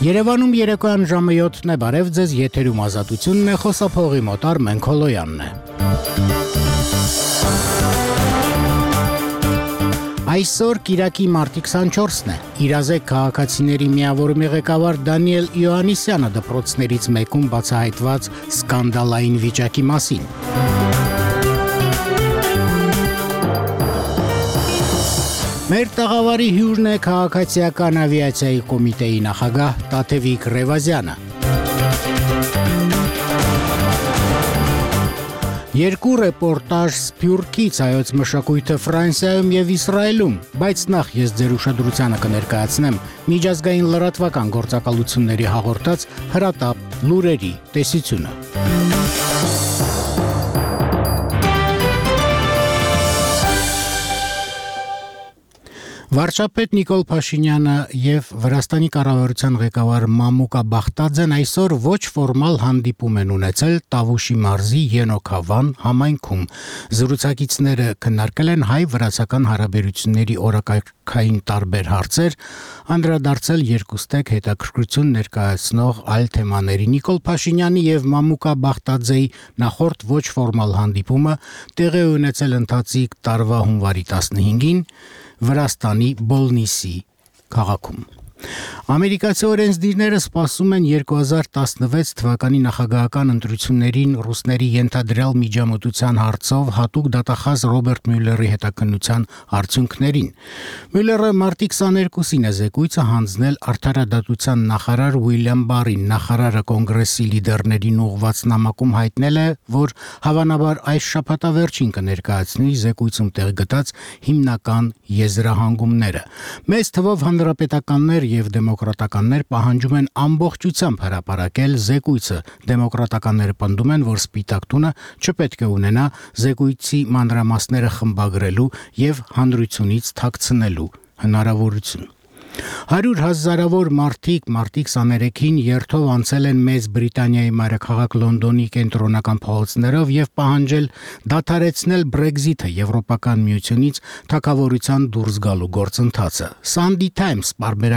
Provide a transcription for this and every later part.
Երևանում երեկոյան ժամը 7-ն է, բարև ձեզ, եթերում ազատությունն է, խոսափողի մոտ Արմեն Քոլոյանն է։ Այսօր Կիրակի մարտի 24-ն է, իրազեկ քաղաքացիների միավորումի ղեկավար Դանիել Իոաննիսյանը դպրոցներից մեկում բացահայտված սկանդալային վիճակի մասին։ Մեր տաղավարի հյուրն է քաղաքացիական ավիացիայի կոմիտեի նախագահ Տաթևիկ Ռևազյանը։ Երկու ռեպորտաժ Սփյուռքից հայոց մշակույթը Ֆրանսիայում եւ Իսրայելում, բայց նախ ես ձեր ուշադրությանը կներկայացնեմ միջազգային լրատվական գործակալությունների հաղորդած հրատապ լուրերի տեսությունը։ Վարչապետ Նիկոլ Փաշինյանը եւ Վրաստանի կառավարության ղեկավար Մամուկա Բախտաձեն այսօր ոչ ֆորմալ հանդիպում են ունեցել Տավուշի մարզի Ենոքավան համայնքում։ Զրուցակիցները քննարկել են հայ-վրացական հարաբերությունների օրակարգային տարբեր հարցեր, անդրադարձել երկուստեք հետաքրքրություն ներկայացնող այլ թեմաների։ Նիկոլ Փաշինյանի եւ Մամուկա Բախտաձեի նախորդ ոչ ֆորմալ հանդիպումը տեղի ունեցել ընթացիկ տարվա հունվարի 15-ին Վրաստանի Բոլնիսի քաղաքում։ Ամերիկացի օրենսդիրները սպասում են 2016 թվականի նախագահական ընտրություններին ռուսների ենթադրյալ միջամտության հարցով հատուկ դատախազ Ռոբերտ Մյուլլերի հետաքննության արդյունքներին։ Մյուլլերը մարտի 22-ին է զեկույցը հանձնել արդարադատության նախարար Ուիլյամ Բարին։ Նախարարը կոնգրեսի լիդերներին ուղղված նամակում հայտնել է, որ հավանաբար այս շաբաթավերջին կներկայացնի զեկույցում տեղ գտած հիմնական եզրահանգումները։ Մեծ թվով հանրապետականներ եւ դեմոկրատականներ պահանջում են ամբողջությամբ հրապարակել զեկույցը։ Դեմոկրատականները պնդում են, որ Սպիտակ տունը չպետք է ունենա զեկույցի մանրամասները խմբագրելու եւ հանրությունից թաքցնելու հնարավորություն։ 100,000-ավոր մարդիկ մարտի 23-ին երթով անցել են Մեծ Բրիտանիայի մայրաքաղաք Լոնդոնի կենտրոնական փողոցներով եւ պահանջել դադարեցնել Brexit-ը Եվրոպական միությունից թագավորության դուրս գալու գործընթացը։ Sunday Times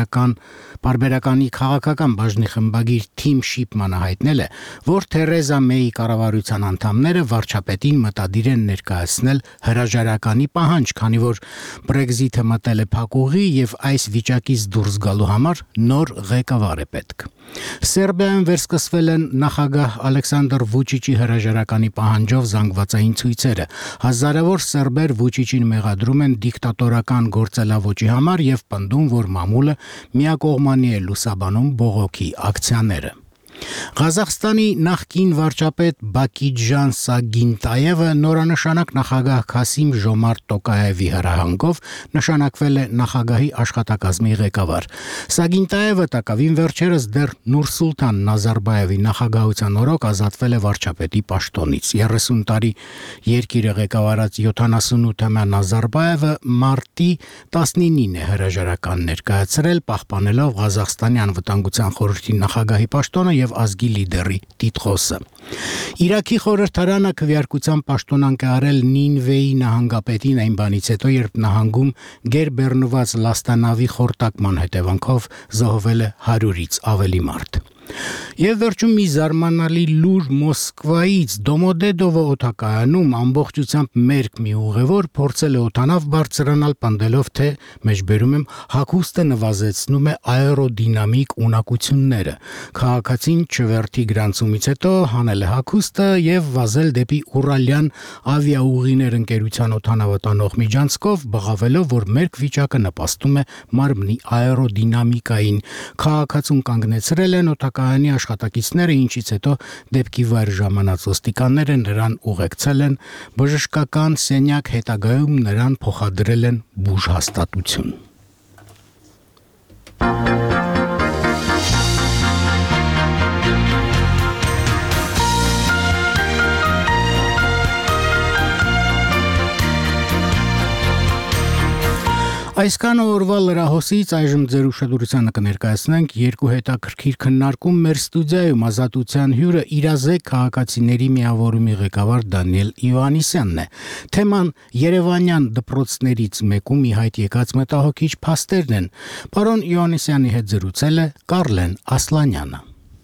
պարբերականի քաղաքական բաժնի խմբագիր Թիմ Շիփմանը հայտնել է, որ Թերեզա Մեյի կառավարության անդամները վարչապետին մտադիր են ներկայացնել հրաժարականի պահանջ, քանի որ Brexit-ը մտել է փակուղի եւ այս վիճակից դուրս գալու համար նոր ղեկավար է պետք։ Սերբիայում վերսկսվել են նախագահ Ալեքսանդր Վուչիչի հրաժարականի պահանջով զանգվածային ցույցերը։ Հազարավոր սերբեր Վուչիչին մեղադրում են դիկտատորական գործելավոճի համար եւ պնդում, որ մամուլը միակողմանի է լուսաբանում բողոքի ակցիաները։ Ղազախստանի նախկին վարչապետ Բակիջան Սագինտաևը նորանշանակ նախագահ Քասիմ Ժոմարտ Տոկաևի հրահանգով նշանակվել է նախագահի աշխատակազմի ղեկավար։ Սագինտաևը տակավին վերջերս դեռ Նուրսուլտան Նազարբաևի նախագահության օրոք ազատվել է վարչապետի պաշտոնից։ 30 տարի երկիրը ղեկավարած 78-ամյա Նազարբաևը մարտի 19-ին է հրաժարական ներկայացրել, պահպանելով Ղազախստանի անվտանգության խորհրդի նախագահի պաշտոնը եւ ազգի լիդերի տիտղոսը։ Իրաքի խորհրդարանը քվեարկության պաշտոնանկ է արել Նինվեի նահանգապետին այն բանից հետո, երբ նահանգում գերբեռնված լաստանավի խորտակման հետևանքով զոհվել է 100-ից ավելի մարդ։ Եվ վերջում մի զարմանալի լուր Մոսկվայից Դոմոդեդովո օդակայանում ամբողջությամբ մերկ մի ուղևոր փորձել է օդանավ բարձրանալ, պնդելով, թե մեջբերում եմ հագուստը նվազեցնում է աերոդինամիկ ունակությունները։ Քաղաքացին չվերթի գրանցումից հետո հանել է հագուստը եւ վազել դեպի Ուրալյան ավիաուղիներ ընկերության օդանավատանող միջանցքով, բղավելով, որ մերկ վիճակը նպաստում է մարմնի աերոդինամիկային։ Քաղաքացուն կանգնեցրել են օդակայանի աշխատակիցները, ինչից հետո դեպքի վայր ժամանած ոստիկանները նրան ուղեկցել են բժշկական սենյակ, հետագայում նրան փոխադրել են բուժհաստատություն։ Այսքան օրվա լրահոսից այժմ ձեր ուշադրությանը կներկայացնենք երկու հետաքրքիր քննարկում մեր ստուդիայում ազատության հյուրը իրազեկ քաղաքացիների միավորումի ղեկավար Դանիել Իովանիսյանն է։ Թեման Երևանյան դպրոցներից մեկում ի հայտ եկած մտահոգիչ փաստերն են։ Պարոն Իովանիսյանի հետ զրուցել է Կարլեն Ասլանյանը։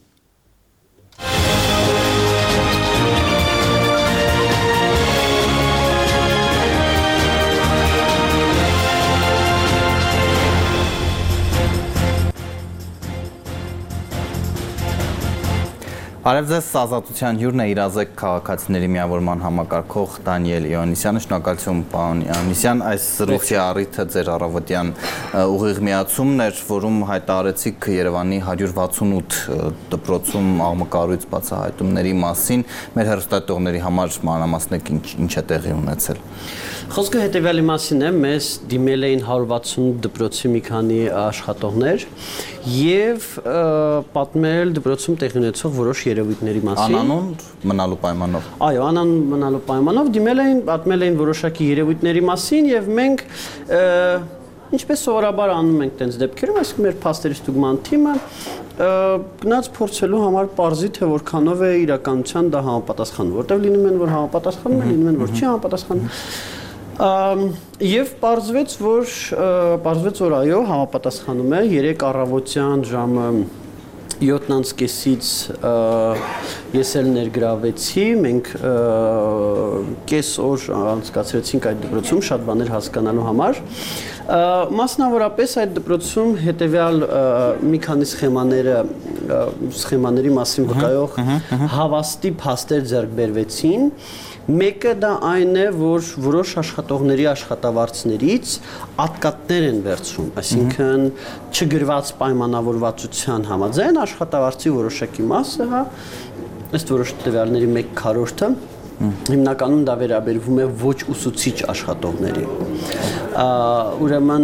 Արև ձեզ ազատության հյուրն է իրազեկ քաղաքացիների միավորման համակարգող Դանիել Իովանիսյանը, շնորհակալություն պարոն Իովանիսյան, այս զրույցի առիթը ձեր առավոտյան ուղիղ միացումն էր, որում հայտարարեցիք Երևանի 168 դպրոցում աղմկահարույց բացահայտումների մասին, մեր հեռուստատողների համար մանրամասնեք ինչ է տեղի ունեցել։ Խոսքը հետևյալի մասին է, մեզ դիմել էին 160 դպրոցի մի քանի աշխատողներ եւ պատմել դպրոցում տեղի ունեցող որոշ երևույթների մասին։ Անանուն մնալու պայմանով։ Այո, անանուն մնալու պայմանով դիմել էին, պատմել էին որոշակի երևույթների մասին եւ մենք ինչպես սովորաբար անում ենք տենց դեպքերում, այսինքն մեր փաստերի ստուգման թիմը գնաց փորձելու համար պարզի թե որքանով է իրականության դա համապատասխանում, որտեղ լինում են որ համապատասխանում են, լինում են որ չի համապատասխանում։ Եվ պարզվեց, որ այո, համապատասխանում է 3 առավոտյան ժամը 7:30-ից ես էլ ներգրավեցի, մենք կես օր անցկացրեցինք այդ դպրոցում շատ բաներ հասկանալու համար։ Մասնավորապես այդ դպրոցում հետևյալ մի քանի սխեմաների մասին վկայող հավաստի փաստեր ձեռք բերվեցին։ Մեկը դա այն է, որ որոշ աշխատողների աշխատավարձներից ատկատներ են վերցում, այսինքն չգրված պայմանավորվածության համաձայն աշխատավարձի որոշակի մասը, ըստ որոշ տվյալների 1/4 հիմնականում դա վերաբերվում է ոչ ուսուցիչ աշխատողների։ Ուրեմն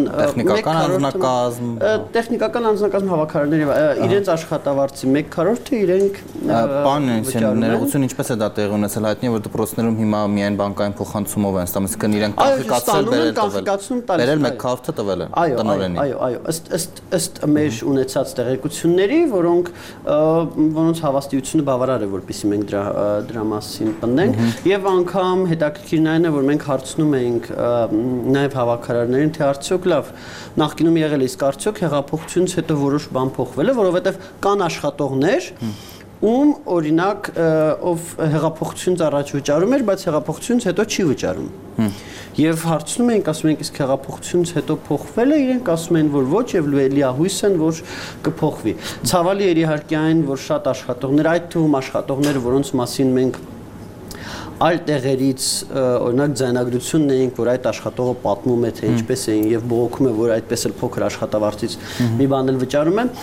տեխնիկական անձնակազմ հավաքարարների իրենց աշխատավարձի 1/4 իրենք Պարոն Իովանիսյան, ներողություն, ինչպես է դա տեղի ունեցել, հայտնի է, որ դպրոցներում հիմա միայն բանկային փոխանցումով են ստանում, այսինքն իրենք կանխիկացել բերել 1/4 տվել են տնօրենին։ Այո, ըստ մեր ունեցած տեղեկությունների, որոնց հավաստիությունը բավարար է, որպեսզի մենք դրա մասին պնդենք, եւ անգամ հետաքրքիրն այն է, որ մենք հարցնում էինք նաեւ հավաքարարներին, թե արդյոք լավ նախկինում եղել է, իսկ արդյոք հեղափոխությունից հետո որոշ բան փոխվել է, որովհետեւ կան աշխատողներ, ում օրինակ ով հեղափոխությունից առաջ վճարում էր, բայց հեղափոխությունից հետո չի վճարում։ Եվ հարցնում ենք, ասում ենք, իսկ հեղափոխությունից հետո փոխվել է, իրենք ասում են, որ ոչ եւ լիահույս են, որ կփոխվի։ Ցավալի էր իհարկե այն, որ շատ աշխատողներ, այդ թվում աշխատողները, որոնց մասին մենք այլ տեղերից օրինակ ձայնագրությունն էինք, որ այդ աշխատողը պատմում է, թե ինչպես էին եւ բողոքում է, որ այդպես էլ փոքր աշխատավարձից մի բան էլ վճարում են,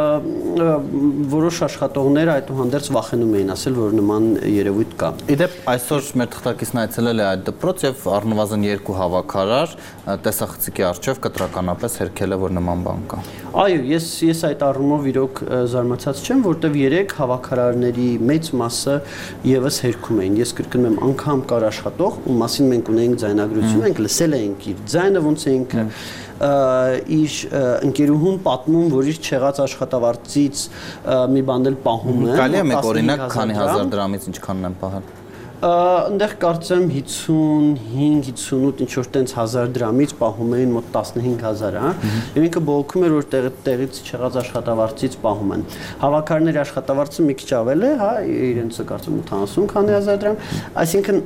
որոշ աշխատողներ այդուհանդերձ վախենում էին, ասել, որ նման երևույթ կա։ Իդեպ այսօր մեր թղթակիցն այցելել է այդ դպրոց եւ առնվազն 2 հավաքարար տեսախցիկի առջեւ կտրականապես հերքել է, որ նման բան կա։ Այո, ես այդ առումով իրոք զարմացած չեմ, որտեվ 3 հավաքարարների մեծ մասը եւս հերքում էին։ Ես կրկնում եմ, անգամ կար աշխատող, ում մասին մենք ունեինք ձայնագրություն, մենք լսել էինք իր ձայնը, ոնց էինք իր ընկերուհուն պատմում, որ իր չեղած աշխատավարձից մի բան էլ պահում է։ Կարելի է մեկ օրինակ քանի հազար դրամից ինչքանն են պահել։ Այնտեղ կարծեմ 55-58 ինչ որ տենց 1000 դրամից պահում էին մոտ 15000, հա։ Եվ ինքը բողոքում էր, որ տեղից չեղած աշխատավարձից պահում են։ Հավաքարների աշխատավարձը մի քիչ ավել է, հա, իրենցը կարծեմ 80 քանի հազար դրամ, այսինքն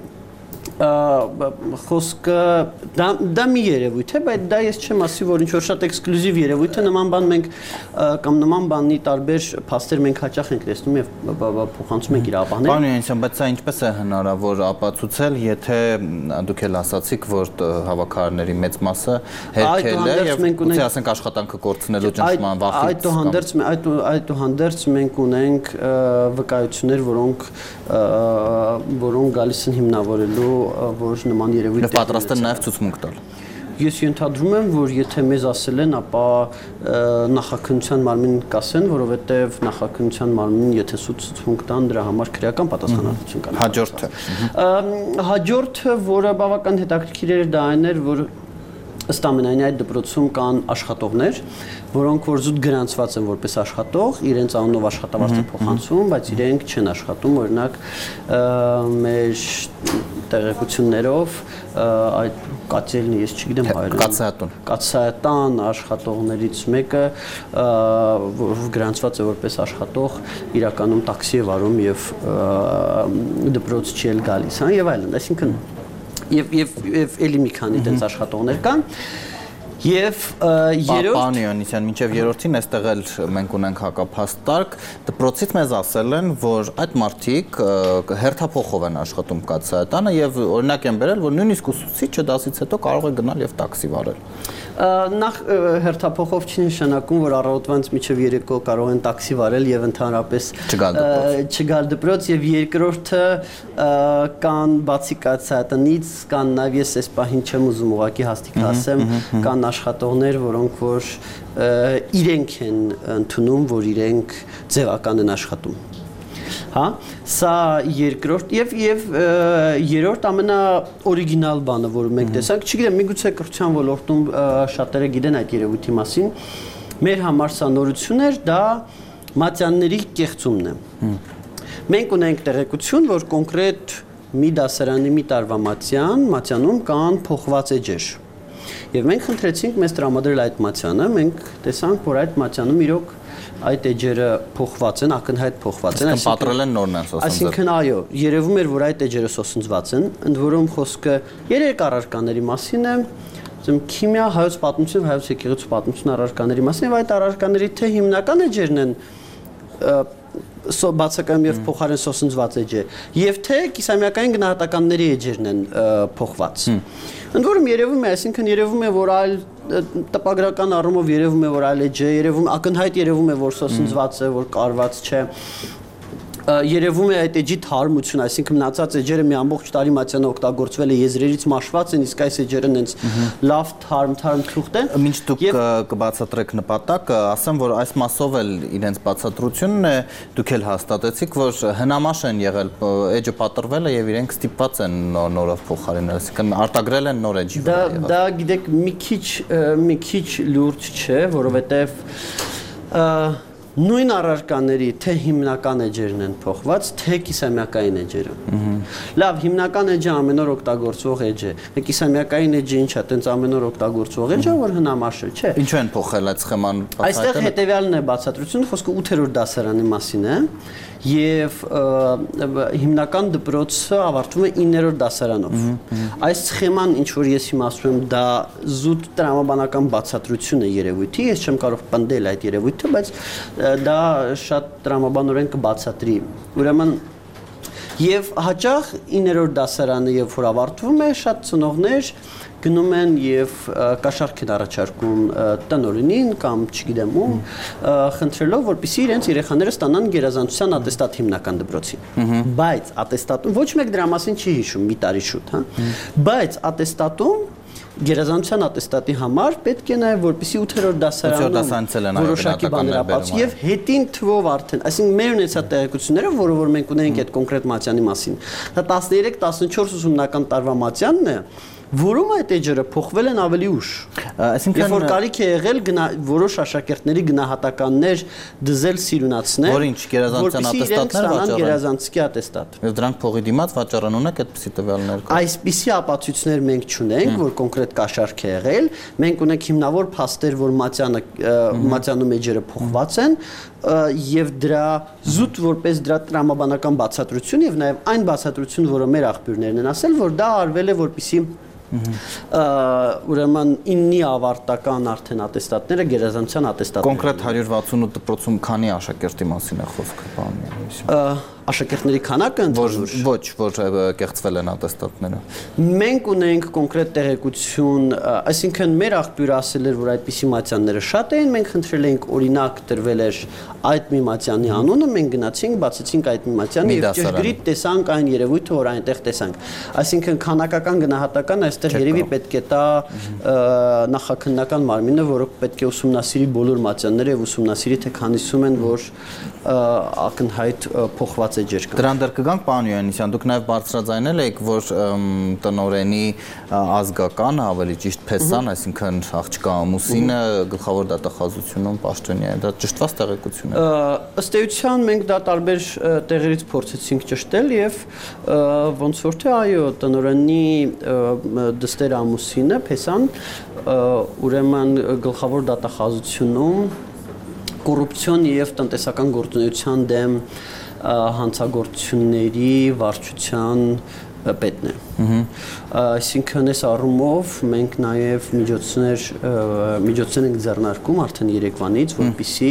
խոսքը դա մի երևույթ է, բայց դա ես չեմ ասի, որ ինչ որ շատ էքսկլյուզիվ երևույթ է, նման բան մենք կամ նման բանի տարբեր փաստեր մենք հաճախ ենք տեսնում եւ փոխանցում ենք իր ապահները։ Պարոն Իովանիսյան, բայց սա ինչպես է հնարավոր ապացուցել, եթե դուք էլ ասացիք, որ հավաքարարների մեծ մասը հերքել է եւ գուցե ասենք աշխատանքը կորցնելու ճնշման վախից։ Այդուհանդերձ մենք ունենք վկայություններ, որոնք գալիս են հիմնավորելու որ նման երևույթ եւ պատրաստ են նաեւ ցուցմունք տալ։ Ես ենթադրում եմ, որ եթե մեզ ասել են, ապա նախաքննության մարմին կասեն, որովհետև նախաքննության մարմին եթե ցուցմունք տան, դրա համար քրեական պատասխանատվություն կա։ Հաջորդը, որը բավական հետաքրքիր էր, դա այն էր, որ ըստ ամենայնի այդ դպրոցում կան աշխատողներ, որոնք որ զուտ գրանցված են որպես աշխատող, իրենց անունով աշխատավարձ են փոխանցում, բայց իրենք չեն աշխատում, օրինակ մեր տեղեկություններով այդ կացելնի, ես չգիտեմ հայերեն, կացայատան աշխատողներից մեկը գրանցված է որպես աշխատող, իրականում տաքսի է վարում եւ դպրոց չի էլ գալիս, հա, եւ այլն, այսինքն եւ էլի մի քանի այդպես աշխատողներ կան Եվ երրորդ Պարոն Յովհաննիսյան, մինչև երրորդին այստեղ էլ մենք ունենք հակափաստարկ, դպրոցից մեզ ասել են, որ այդ մարդիկ հերթափոխով են աշխատում կաթսայատանը եւ օրինակ են բերել, որ նույնիսկ ուսուցիչը դասից հետո կարող է գնալ եւ տաքսի վարել։ Նախ հերթափոխով չի նշանակում, որ առավոտվանից մինչև երեկո կարող են տաքսի վարել եւ ընդհանրապես չգալ դպրոց եւ երկրորդը կան բացի կաթսայատնից կան նաեւ ես այս պահին չեմ ուզում ուղղակի հաստիկ ասեմ կան աշխատողներ, որոնք որ իրենք են ընդունում, որ իրենք ձևական են աշխատում։ Հա, սա երկրորդ եւ երրորդ ամենաօրիգինալ բանը, որը մենք տեսանք, չգիտեմ, միգուցե կրթության ոլորտում շատերը գիտեն այդ երևույթի մասին, մեր համար սա նորություն էր, դա մատյանների կեղծումն է։ Մենք ունենք տեղեկություն, որ կոնկրետ մի դասարանի մի տարվա մատյանում կան փոխված էջեր։ Եվ մենք խնդրեցինք մեզ տրամադրել այդ մատյանը, մենք տեսանք, որ այդ մատյանում իրոք այդ էջերը փոխված են, ակնհայտ փոխված են, այսինքն պատրել են նորն են սոսնձել։ Այսինքն այո, երևում էր, որ այդ էջերը սոսնձված են, ընդ որում խոսքը երեք առարկաների մասին է, քիմիա, հայոց պատմություն, հայոց եկեղեցու պատմություն առարկաների մասին, եւ այդ առարկաների թե հիմնական էջերն են բացակայում եւ փոխարեն սոսնձված էջը, եւ թե կիսամյակային գնահատականների էջերն են փոխված։ Ընդ որում երևում է, այսինքն երևում է, որ այլ տպագրական առումով երևում է, որ այլ էջ է, ակնհայտ երևում է, որ սոսնձված է, որ կարված չէ։ Երևում է այդ էջի թարմություն, այսինքն մնացած էջերը մի ամբողջ տարի մատյանը օգտագործվել է, եզրերից մաշված են, իսկ այս էջերը հենց լավ թարմ թուղթ են։ Մինչ դուք կբացատրեք նպատակը, ասեմ, որ այս մասով էլ իրենց բացատրությունն է, դուք էլ հաստատեցիք, որ հնամաշ են եղել, էջը պատրվել է եւ իրենք ստիպված են նորով փոխարինել, այսինքն արտագրել են նոր էջի վրա։ Դա գիտեք մի քիչ լուրջ չէ, որովհետեւ նույն առարկաների թե հիմնական էջերն են փոխված, թե կիսամյակային էջերը։ Լավ, հիմնական էջը ամեն օր օգտագործվող էջ է։ Կիսամյակային էջը ինչ է, տենց ամեն օր օգտագործվող էջ է, որ հնամաշ է, չէ։ Ինչու են փոխել այդ սխեման Այստեղ հետեւյալն է բացատրությունը, խոսքը 8-րդ դասարանի մասին է, եւ հիմնական դպրոցը ավարտվում է 9-րդ դասարանով։ Այս սխեման, ինչ որ ես հիմա ասում եմ, դա զուտ տրամաբանական բացատրություն է երևույթի, ես չեմ կարող պնդել այդ երևույթը, բայց դա շատ տրամաբանորեն կբացատրի։ Ուրեմն եւ հաճախ 9-րդ դասարանը երբ որ ավարտվում է, շատ ծնողներ գնում են եւ կաշառք են առաջարկում տնօրենին կամ չգիտեմ ում, խնդրելով, որպեսզի իրենց երեխաները ստանան գերազանցության ատեստատ հիմնական դպրոցին։ Բայց ատեստատում ոչ մեկ դրա մասին չի հիշում մի տարի շուտ, հա։ Բայց ատեստատում գերազանցության ատեստատի համար պետք է նաև որպեսզի 8-րդ դասարանում որոշակի բաներ ապացուցի եւ հետին թվով արդեն, այսինքն մեր ունեցած տեղեկությունները, որ մենք ունենք այդ կոնկրետ մատյանի մասին, դա 13-14 ուսումնական տարվա մատյանն է, որում այդ էջերը փոխվել են ավելի ուշ։ Այսինքն երբ որ կարիք է եղել որոշ աշակերտների գնահատականներ դզել սիրունացնել, որ ինչ գերազանցության ատեստատներ վաճառեն, գերազանցքի ատեստատ։ Եվ դրանք փողի դիմաց վաճառան ունեք այդպիսի տվյալներ։ Այսպիսի ապացույցներ մենք չունենք, որ կոնկրետ կաշառք է եղել, մենք ունենք հիմնավոր փաստեր, որ մատյանում էջերը փոխված են, եւ դրա զուտ որպես դրա տրամաբանական բացատրություն եւ նաեւ այն բացատրություն, որը մեր աղբյուրներն են ասել, որ դա արվել է որպեսզի ուրեմն 9-ի ավարտական արդեն ատեստատները գերազանցության ատեստատներ։ Կոնկրետ 168 դպրոցում քանի աշակերտի մասին է խոսքը, պարոն Յովհաննիսյան։ Աշակերտների քանակը ոչ, որ կեղծվել են ատեստատները։ Մենք ունենք կոնկրետ տեղեկություն, այսինքն մեր աղբյուրը ասել էր, որ այդպիսի մատյանները շատ են, մենք խնդրել էինք օրինակ տրվել էր այդ մի մատյանի անունը, մենք գնացինք, բացեցինք այդ մի մատյանը եւ ճշգրիտ տեսանք այն երևույթը, որ այնտեղ տեսանք։ Այսինքն քանակական գնահատական այստեղ երևի պետք է տա նախաքննական մարմինը, որը պետք է ուսումնասիրի բոլոր մատյանները եւ ուսումնասիրի թե քանիսում են, որ ակնհայտ փոխված էջեր կան։ Դրան դեռ կգանք, պարոն Յովհաննիսյան, դուք նաև բարձրաձայնել եք, որ տնօրենի ազգականը, ավելի ճիշտ փեսան, այսինքն աղջկա ամուսինը գլխավոր դատախազությունում պաշտոնյա է, դա ճշտված տեղեկություն է։ Ըստ էության մենք դա տարբեր տեղերից փորձեցինք ճշտել եւ ոնց որ թե այո, տնօրենի դստեր ամուսինը փեսան ուրեմն գլխավոր դատախազությունում կոռուպցիոն եւ տնտեսական գործունեության դեմ հանցագործությունների վարչության պետն է։ Այսինքն այս առումով մենք նաև միջոցներ ենք ձեռնարկում արդեն երեկվանից, որպեսզի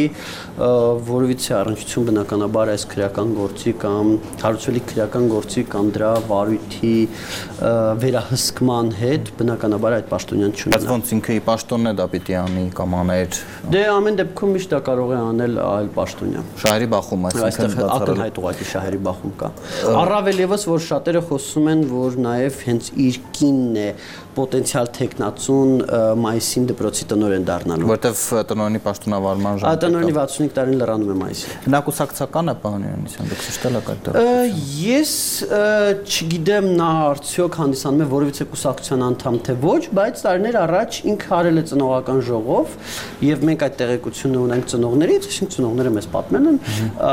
որևիցե առնչություն բնականաբար այս քրեական գործի կամ հարուցվելի քրեական գործի կամ դրա վարույթի վերահսկման հետ բնականաբար այդ պաշտոնյան չունենա։ Բայց ոնց ինքը ի պաշտոնն է դա պիտի անի կամ աներ։ Դե ամեն դեպքում միշտ դա կարող է անել այլ պաշտոնյա։ Շահերի բախում, այսինքն ակնհայտ ուղղակի շահերի բախում կա։ Առավել եւս որ շատերը խոսում են, որ նաև հենց իր կինն է պոտենցիալ տեխնացուն մայիսին դպրոցի տնօրեն դառնալու։ Որտեվ տնօրենի պաշտոնավարման ժամանակ։ Տնօրենի 65 տարին լրանում է մայիսին։ Նա կուսակցական է, պարոն Յովհաննիսյան, դուք ճշտել եք այդ։ Ես չգիտեմ նա արդյոք հանդիսանում է որևիցե կուսակցության անդամ թե ոչ, բայց տարիներ առաջ ինքը արել է ծնողական ժողով եւ մենք այդ տեղեկությունը ունենք ծնողներից, այսինքն ծնողները մեզ պատմել են,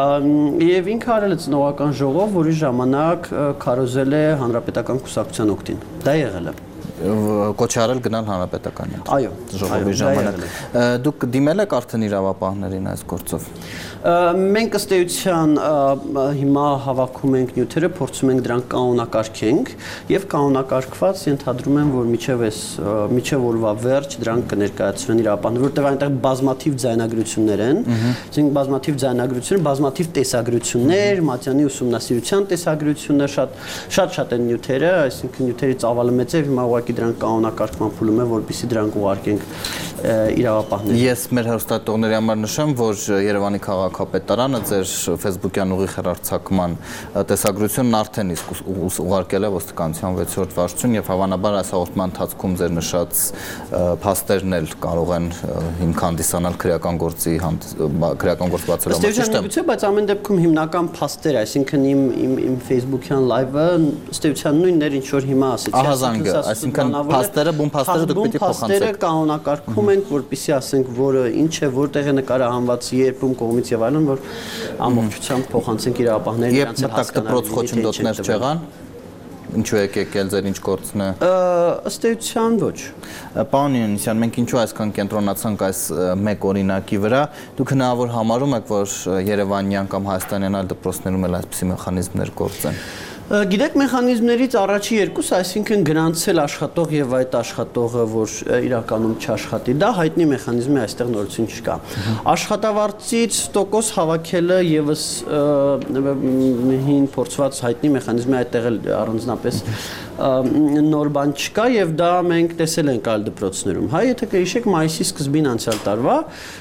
եւ ինքը արել է ծնողական ժողով, որի ժամանակ քարոզել է հանրապետական կուսակցության օգտին։ Դա եղել է։ Կոչ արել գնալ հանրապետական։ Այո, ժողովի ժամանակ։ Դուք դիմել եք արդեն իրավապահներին այս գործով։ Մենք ըստ էության հիմա հավաքում ենք նյութերը, փորձում ենք դրանք կանոնակարգենք եւ կանոնակարգված ենթադրում եմ, որ միջև օրվա վերջ դրանք կներկայացվեն իրավապահներին, որտեղ այնտեղ բազմաթիվ ձայնագրություններ են, այսինքն բազմաթիվ ձայնագրություններ, բազմաթիվ տեսագրություններ, Մատյանի ուսումնասիրության տեսագրությունը շատ են նյութերը, այսինքն նյութերի ծավալը մեծ է, հիմա ուղղակի դրանք կանոնակարգման փուլում է, որպեսզի դրանք ուղարկենք իրավապահներին։ Ես մեր հեռուստատողների համար նշեմ, որ Երևանի քաղաքապետարանը ձեր Facebook-յան ուղիղ հեռարձակման տեսագրությունն արդեն իսկ ուղարկել է ոստիկանության 6-րդ վարչություն եւ հավանաբար այս հաղորդման ընթացքում ձեր նշած փաստերն էլ կարող են հիմք հանդիսանալ քրեական գործ բացելու համար։ Ճիշտ է, բայց ամեն դեպքում հիմնական փաստեր, այսինքն իմ Facebook-յան live-ը ըստ էության նույնն էր, ինչ որ հիմա ասեցի, այսինքն փաստերը, բուն փաստերը դուք պիտի փոխանցեք։ Փաստերը կանոնակարգում ենք, որպեսզի ասենք, որը ինչ է, որտեղ է նկարահանված, երբ ում կողմից եւ այլն, որ ամբողջությամբ փոխանցենք իրավապահներին, իրանց էլ հասկանալի խոչընդոտներ չեղան։ Ինչու եք եկել, ձեր ինչ գործն է։ Ըստ էության ոչ։ Պարոն Յովհաննիսյան, մենք ինչու այսքան կենտրոնացանք այս մեկ օրինակի վրա։ Դուք հնարավոր համարում եք, որ Երևանյան կամ Հայաստանյան այլ դպրոցներում էլ այսպիսի մեխանիզմներ գործեն։ Գիտեք, մեխանիզմներից առաջի երկուսը, այսինքն գրանցել աշխատող եւ այդ աշխատողը, որ իրականում չաշխատի, դա հայտնի մեխանիզմ է, այստեղ նորություն չկա։ Աշխատավարձից տոկոս հավաքելը եւս հին փորձված հայտնի մեխանիզմ է, այդտեղ էլ առանձնապես նոր բան չկա եւ դա մենք տեսել ենք այլ դպրոցներում։ Հա, եթե կհիշեք, մայիսի սկզբին անցյալ տարվա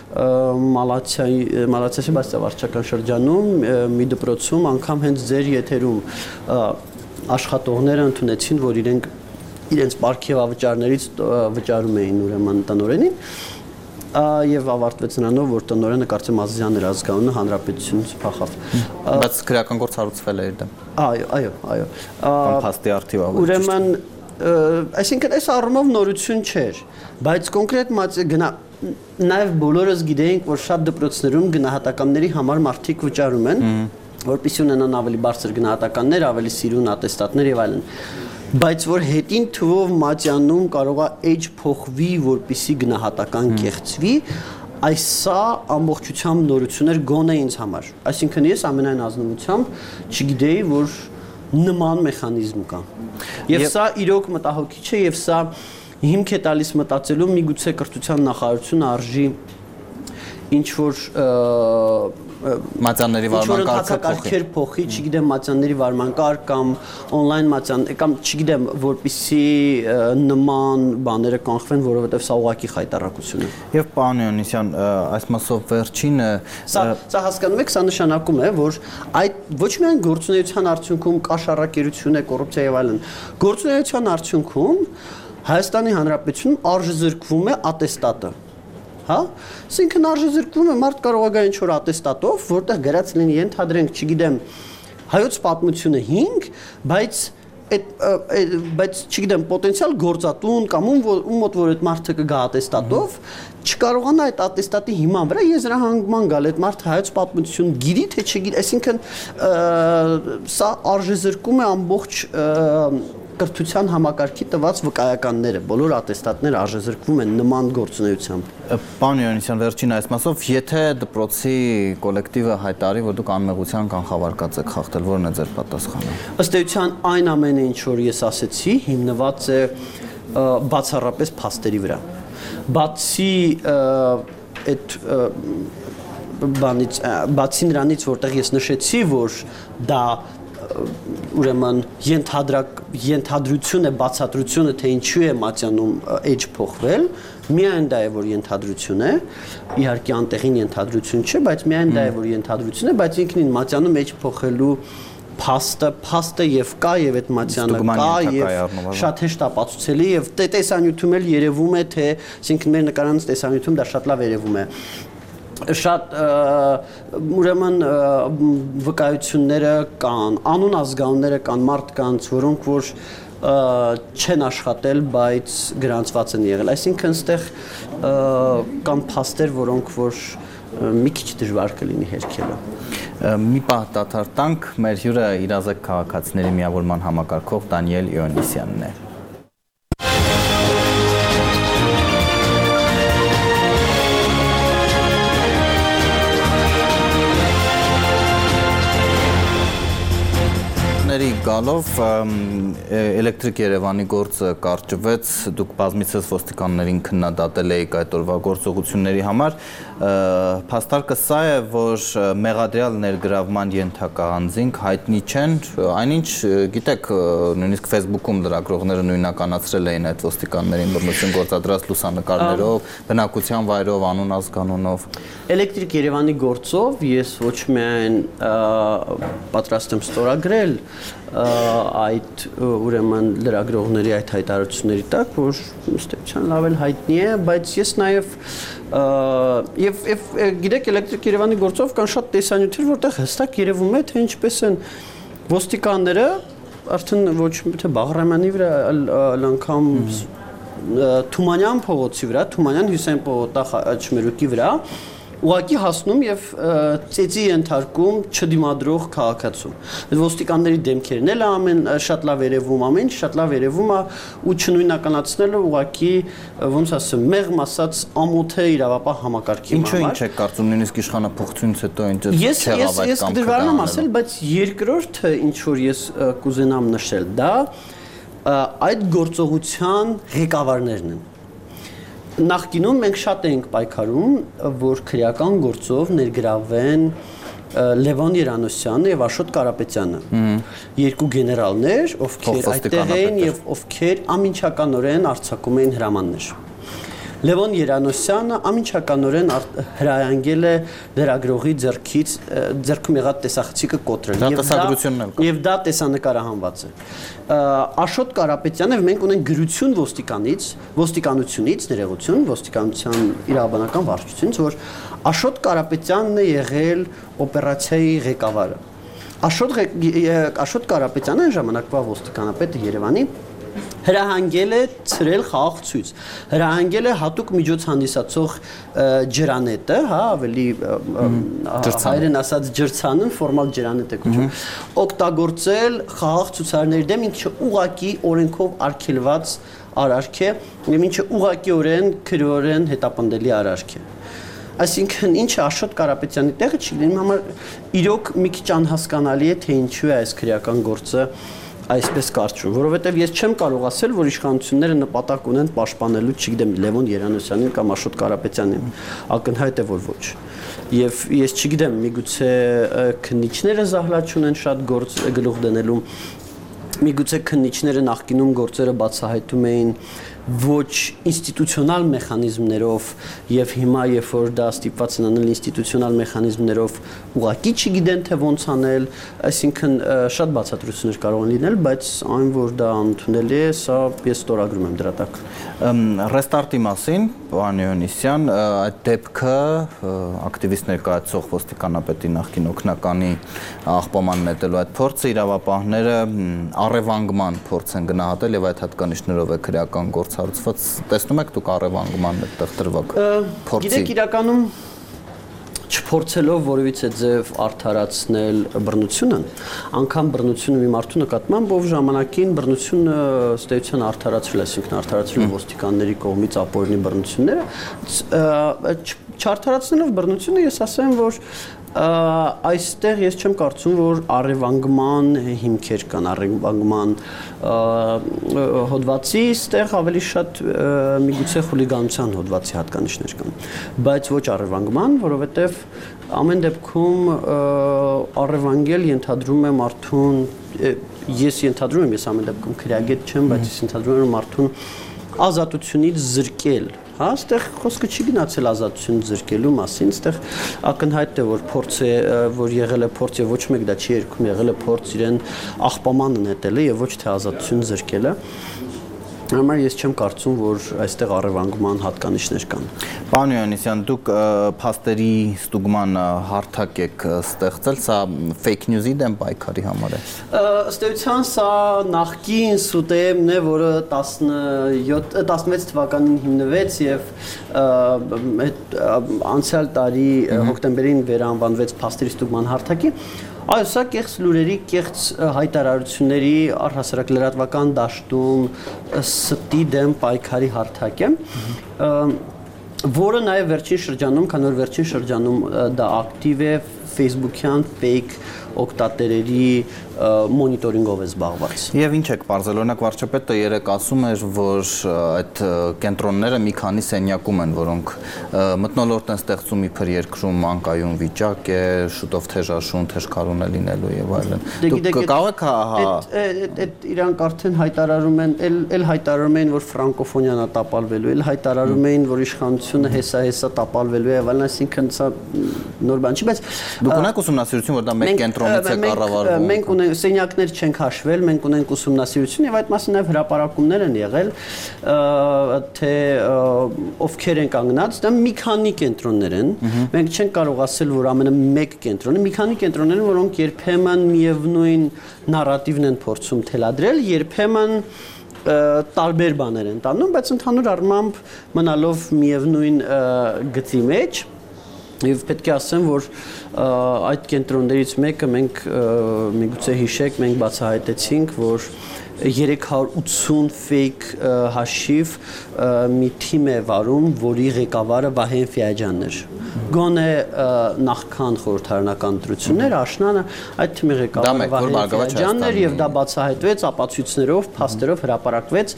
Մալացիայի բարձրավարչական շրջանում մի դպրոցում անգամ հենց ձեր եթերում աշխատողները ընդունեցին, որ իրենց պարգևավճարներից վճարում էին ուրեմն տնօրենին եւ ավարտվեց նրանով, որ տնօրենը կարծեմ Ազիզյանն էր ազգանունը հանրապետությունից փախավ։ Բայց քրեական գործ հարուցվել է իր դեմ։ Այո։ Կամ փաստի արդիվ ավելի։ Ուրեմն, այսինքն այս առումով նորություն չէր, բայց կոնկրետ նաև բոլորս գիտենք, որ շատ դպրոցներում գնահատականների համար մարդիկ վճարում են, որպեսզի ունենան ավելի բարձր գնահատականներ, ավելի սիրուն ատեստատներ եւ այլն։ Բայց որ հետին թվով Մատյանում կարող է էջ փոխվի, որպեսզի գնահատական կեղծվի, այսա ամբողջությամբ նորություն էր գոնե ինձ համար։ Այսինքն ես ամենայն ազնվությամբ չգիտեի, որ նման մեխանիզմ կա։ Եվ սա իրոք մտահոգիչ է եւ սա հիմք է տալիս մտածելու միգուցե կրթության նախարարությունը արժի ինչ որ Մատյանների վարման կարգը փոխի, չգիտեմ, մատյանների վարման կարգ կամ on-line մատյան, կամ չգիտեմ, որպեսզի նման բաները կանխվեն, որովհետև սա ուղղակի խայտառակություն է։ Եվ պարոն Յովհաննիսյան, այս մասով վերջինը սա հասկանում եք, սա նշանակում է, որ այդ ոչ միայն գործունեության արդյունքում կաշառակերություն է, կոռուպցիա եւ այլն, գործունեության արդյունքում Հայաստանի Հանրապետությունում արժեզրկվում է ատեստատը։ Հա, այսինքն արժեզրկվում է, մարդ կարող է գա ինչ-որ ատեստատով, որտեղ գրած լինի, ենթադրենք, չգիտեմ, հայոց պատմությունը 5, բայց բայց չգիտեմ պոտենցիալ գործատուն կամ ում մոտ որ այդ մարդը կգա ատեստատով չկարողանա այդ ատեստատի հիման վրա եզրահանգման գալ այդ մարդը հայոց պատմություն գիտի թե չգիտի, այսինքն սա արժեզրկում է ամբողջ կրթության համակարգի տված վկայականները, բոլոր ատեստատները արժեզրկվում են նման գործունեությամբ։ Պարոն Յովհաննիսյան, վերջին այս մասով, եթե դպրոցի կոլեկտիվը հայտարարի, որ դուք անմեղության կանխավարկած եք խախտել, որն է ձեր պատասխանը։ Ըստ էության այն ամենը, ինչ որ ես ասեցի, հիմնված է բացառապես փաստերի վրա։ Բացի այդ բացի նրանից, որտեղ ես նշեցի, որ դա ուրեմն ենթադրություն է, բացատրությունը, թե ինչու է Մատյանում էջ փոխվել, միայն դա է, որ ենթադրություն է, իհարկե անտեղին ենթադրություն չէ, բայց միայն դա է, որ ենթադրություն է, բայց ինքնին Մատյանում էջ փոխելու փաստը եւ կա եւ այդ Մատյանը կա եւ շատ հեշտ ապացուցելի եւ տեսանյութում էլ երևում է, թե այսինքն մեր նկարանից տեսանյութում դա շատ լավ երևում է։ Շատ ուրեմն վկայությունները կան, անուն ազգանունները կան, մարդկանց, որոնք որ չեն աշխատել, բայց գրանցված են եղել։ Այսինքն այստեղ կան փաստեր, որոնք որ մի քիչ դժվար կլինի հերքելը։ Մի պահ դադար տանք, մեր հյուրը իրազեկ քաղաքացիների միավորման համակարգող Դանիել Իոնիսյանն է։ Գալով Էլեկտրիկ Երևանի գործը կարճվեց, դուք բազմիցս ոստիկաններին քննադատել եք այդ օրվա գործողությունների համար, փաստարկը սա է, որ մեղադրյալ ներգրավման ենթակա անձինք հայտնի չեն, այնինչ գիտեք, նույնիսկ Facebook-ում լրագրողները նույնականացրել էին այդ ոստիկաններին բռնություն գործադրած լուսանկարներով, բնակության վայրով, անուն ազգանունով։ Էլեկտրիկ Երևանի գործով ես ոչ միայն պատրաստ եմ ստորագրել այդ ուրեմն լրագրողների այդ հայտարարությունների տակ, որ ըստ էության լավ էլ հայտնի է, բայց ես նաև եւ գիտեք Էլեկտրիկ Երևանի գործով կան շատ տեսանյութեր, որտեղ հստակ երևում է, թե ինչպես են ոստիկանները արդեն ոչ թե Բաղրամյանի վրա, այլ անգամ Թումանյան փողոցի վրա, Թումանյան Հյուսեն Պողոտա-Չմերուկի վրա ուղղակի հասնում եւ ծեծի ենթարկում չդիմադրող քաղաքացու։ Այդ ոստիկանների դեմքերն էլ ամեն շատ լավ երևում, ամեն շատ լավ երևում է ու չնույնականացնելը ուղղակի ոնց ասեմ, մեղմ ասած ամոթ է իրավապահ համակարգի համար։ Ինչու ինչ եք կարծում, նույնիսկ իշխանապողությունից հետո ինչ չեղավ այդ կամ դժվարանում ասել, բայց երկրորդը ինչ որ ես կուզենամ նշել, դա այդ գործողության ղեկավարներն են։ Նախկինում մենք շատ էինք պայքարում, որ քրեական գործով ներգրավեն Լևոն Երանոսյանը եւ Աշոտ Կարապետյանը։ Երկու գեներալներ, ովքեր այդտեղ էին եւ ովքեր ամինչականորեն արձակում էին հրամաններ։ Լևոն Երանոսյանը ամինչականորեն հրահանգել է լրագրողի ձեռքում եղած տեսախցիկը կոտրել եւ դա տեսանկարահանված է։ Աշոտ Կարապետյանը մենք ունենք գրություն ոստիկանությունից, ներողություն, ոստիկանության իրավաբանական վարչությունից, որ Աշոտ Կարապետյանն է եղել օպերացիայի ղեկավարը։ Աշոտ Կարապետյանը այն ժամանակվա ոստիկանապետը Երևանի հրահանգել է ցրել խաղաղ ցույց, հրահանգել է հատուկ միջոց հանդիսացող ջրանետը, հա, ավելի հայերեն ասած ջրցանը, ֆորմալ ջրանետ է կոչվում, օգտագործել խաղաղ ցուցարարների դեմ, ինչը ուղղակի օրենքով արգելված արարք է, եւ ինչը ուղղակիորեն քրեորեն հետապնդելի արարք է։ Այսինքն ինչը Աշոտ Կարապետյանի տեղը չի, իմ համար իրոք մի քիչ անհասկանալի է, թե ինչու է այս քրեական գործը այսպես կարճում, որովհետև ես չեմ կարող ասել, որ իշխանությունները նպատակ ունեն պաշտպանելու, չգիտեմ, Լևոն Երանոսյանին կամ Աշոտ Կարապետյանին, ակնհայտ է, որ ոչ։ Եվ ես չգիտեմ, միգուցե քննիչները զահլաչ ունեն շատ գործ գլուխ դնելու, միգուցե քննիչները նախկինում գործերը բացահայտում էին ոչ ինստիտուցիոնալ մեխանիզմներով եւ հիմա երբ որ դա ստիպված են անել ինստիտուցիոնալ մեխանիզմներով ուղղակի չգիտեն թե ոնց անել, այսինքն շատ բացատրություններ կարող են լինել, բայց այն որ դա ընդունելի է, սա ես ստորագրում եմ դրա տակ։ Ռեստարտի մասին, պարոն Հովհաննիսյան, այդ դեպքը ակտիվիստ ներկայացող ոստիկանապետի նախկին օգնականի աղբաման նետելու այդ փորձը իրավապահները առևանգման փորձ են գնահատել եւ այդ հատկանիշներով է քրեական գործ հարուցված, տեսնում եք դուք առևանգման այդտեղ դրվագ փորձի։ Գիտեք, իրականում չփորձելով որևիցե ձև արդարացնել բռնությունը, անկամ բռնությունը մի մարդու նկատմամբ ով ժամանակին բռնությունը ըստ էության արդարացրել է, այսինքն արդարացրել ոստիկանների կողմից ապօրինի բռնությունները, չարդարացնելով բռնությունը ես ասեմ, որ այստեղ ես չեմ կարծում, որ առևանգման հիմքեր կան, առևանգման հոդվածի, այստեղ ավելի շատ միգուցե խուլիգանության հոդվածի հատկանիշներ կան, բայց ոչ առևանգման, որովհետև ամեն դեպքում առևանգել ենթադրում է մարդուն, ես ենթադրում եմ, ես ամեն դեպքում քրեագետ չեմ, բայց ես ենթադրում եմ մարդուն ազատությունից զրկել, հա, այստեղ խոսքը չի գնացել ազատություն զրկելու մասին, այստեղ ակնհայտ է, որ փորձ է, որ եղել է փորձ եւ ոչ մեկ դա չի երգում, եղել է փորձ իրեն աղբամանը նետելը եւ ոչ թե ազատություն զրկելը։ Համար ես չեմ կարծում, որ այստեղ առևանգման հատկանիշներ կան։ Պարոն Հովհաննիսյան, դուք փաստերի ստուգման հարթակ եք ստեղծել, սա fake news-ի դեմ պայքարի համար է։ Ըստ էության սա նախկին ՍՈՒՏԵՄ-ն է, որը 16 թվականին հիմնվեց եւ անցյալ տարի հոկտեմբերին վերանվանվեց փաստերի ստուգման հարթակի։ Այո, սա կեղծ լուրերի, կեղծ հայտարարությունների առհասարակ լրատվական դաշտում ստի դեմ պայքարի հարթակ է, որը նաև վերջին շրջանում, քանի որ վերջին շրջանում դա ակտիվ է Facebook-յան fake օգտատերերի մոնիտորինգով է զբաղված։ Եվ ինչ եք պարզել, օրինակ վարչապետը երեկ ասում էր, որ այդ կենտրոնները մի քանի սենյակում են, որոնք մթնոլորտ են ստեղծում իբր երկրում անկայուն վիճակ է, շուտով թեժաշուն, թեժքարուն է լինելու եւ այլն։ Դուք կարող եք այդ իրանք արդեն հայտարարում են, էլ հայտարարում են, որ ֆրանկոֆոնիան է տապալվելու, էլ հայտարարում են, որ իշխանությունը հեսա տապալվելու է եւ այլն, այսինքն սա նոր բան չի, բայց դուք ունեք ուսումնասիրություն, որ դա մեկ կենտրոնից է կառավարվում։ Մենք ունենք սենյակներ չենք հաշվել, մենք ունենք ուսումնասիրություն եւ այդ մասին նաեւ հրապարակումներ են եղել, թե ովքեր են կանգնած, դա մի քանի կենտրոններ են։ Մենք չենք կարող ասել, որ ամենը մեկ կենտրոն է, մի քանի կենտրոններ են, որոնք երբեմն միևնույն նարատիվն են փորձում թելադրել, երբեմն տարբեր բաներ են տանում, բայց ընդհանուր առմամբ մնալով միևնույն գծի մեջ Եվ պետք է ասեմ, որ այդ կենտրոններից մեկը մենք միգուցե հիշեք, մենք բացահայտեցինք, որ 380 fake հաշիվ մի թիմ է վարում, որի ղեկավարը Վահեն Ֆիաջյանն էր։ Գոնե նախքան խորհրդարանական ընտրություններ աշնանը այդ թիմի ղեկավարը Վահեն Ֆիաջյանն էր եւ դա բացահայտվեց ապացույցներով, փաստերով հրապարակվեց։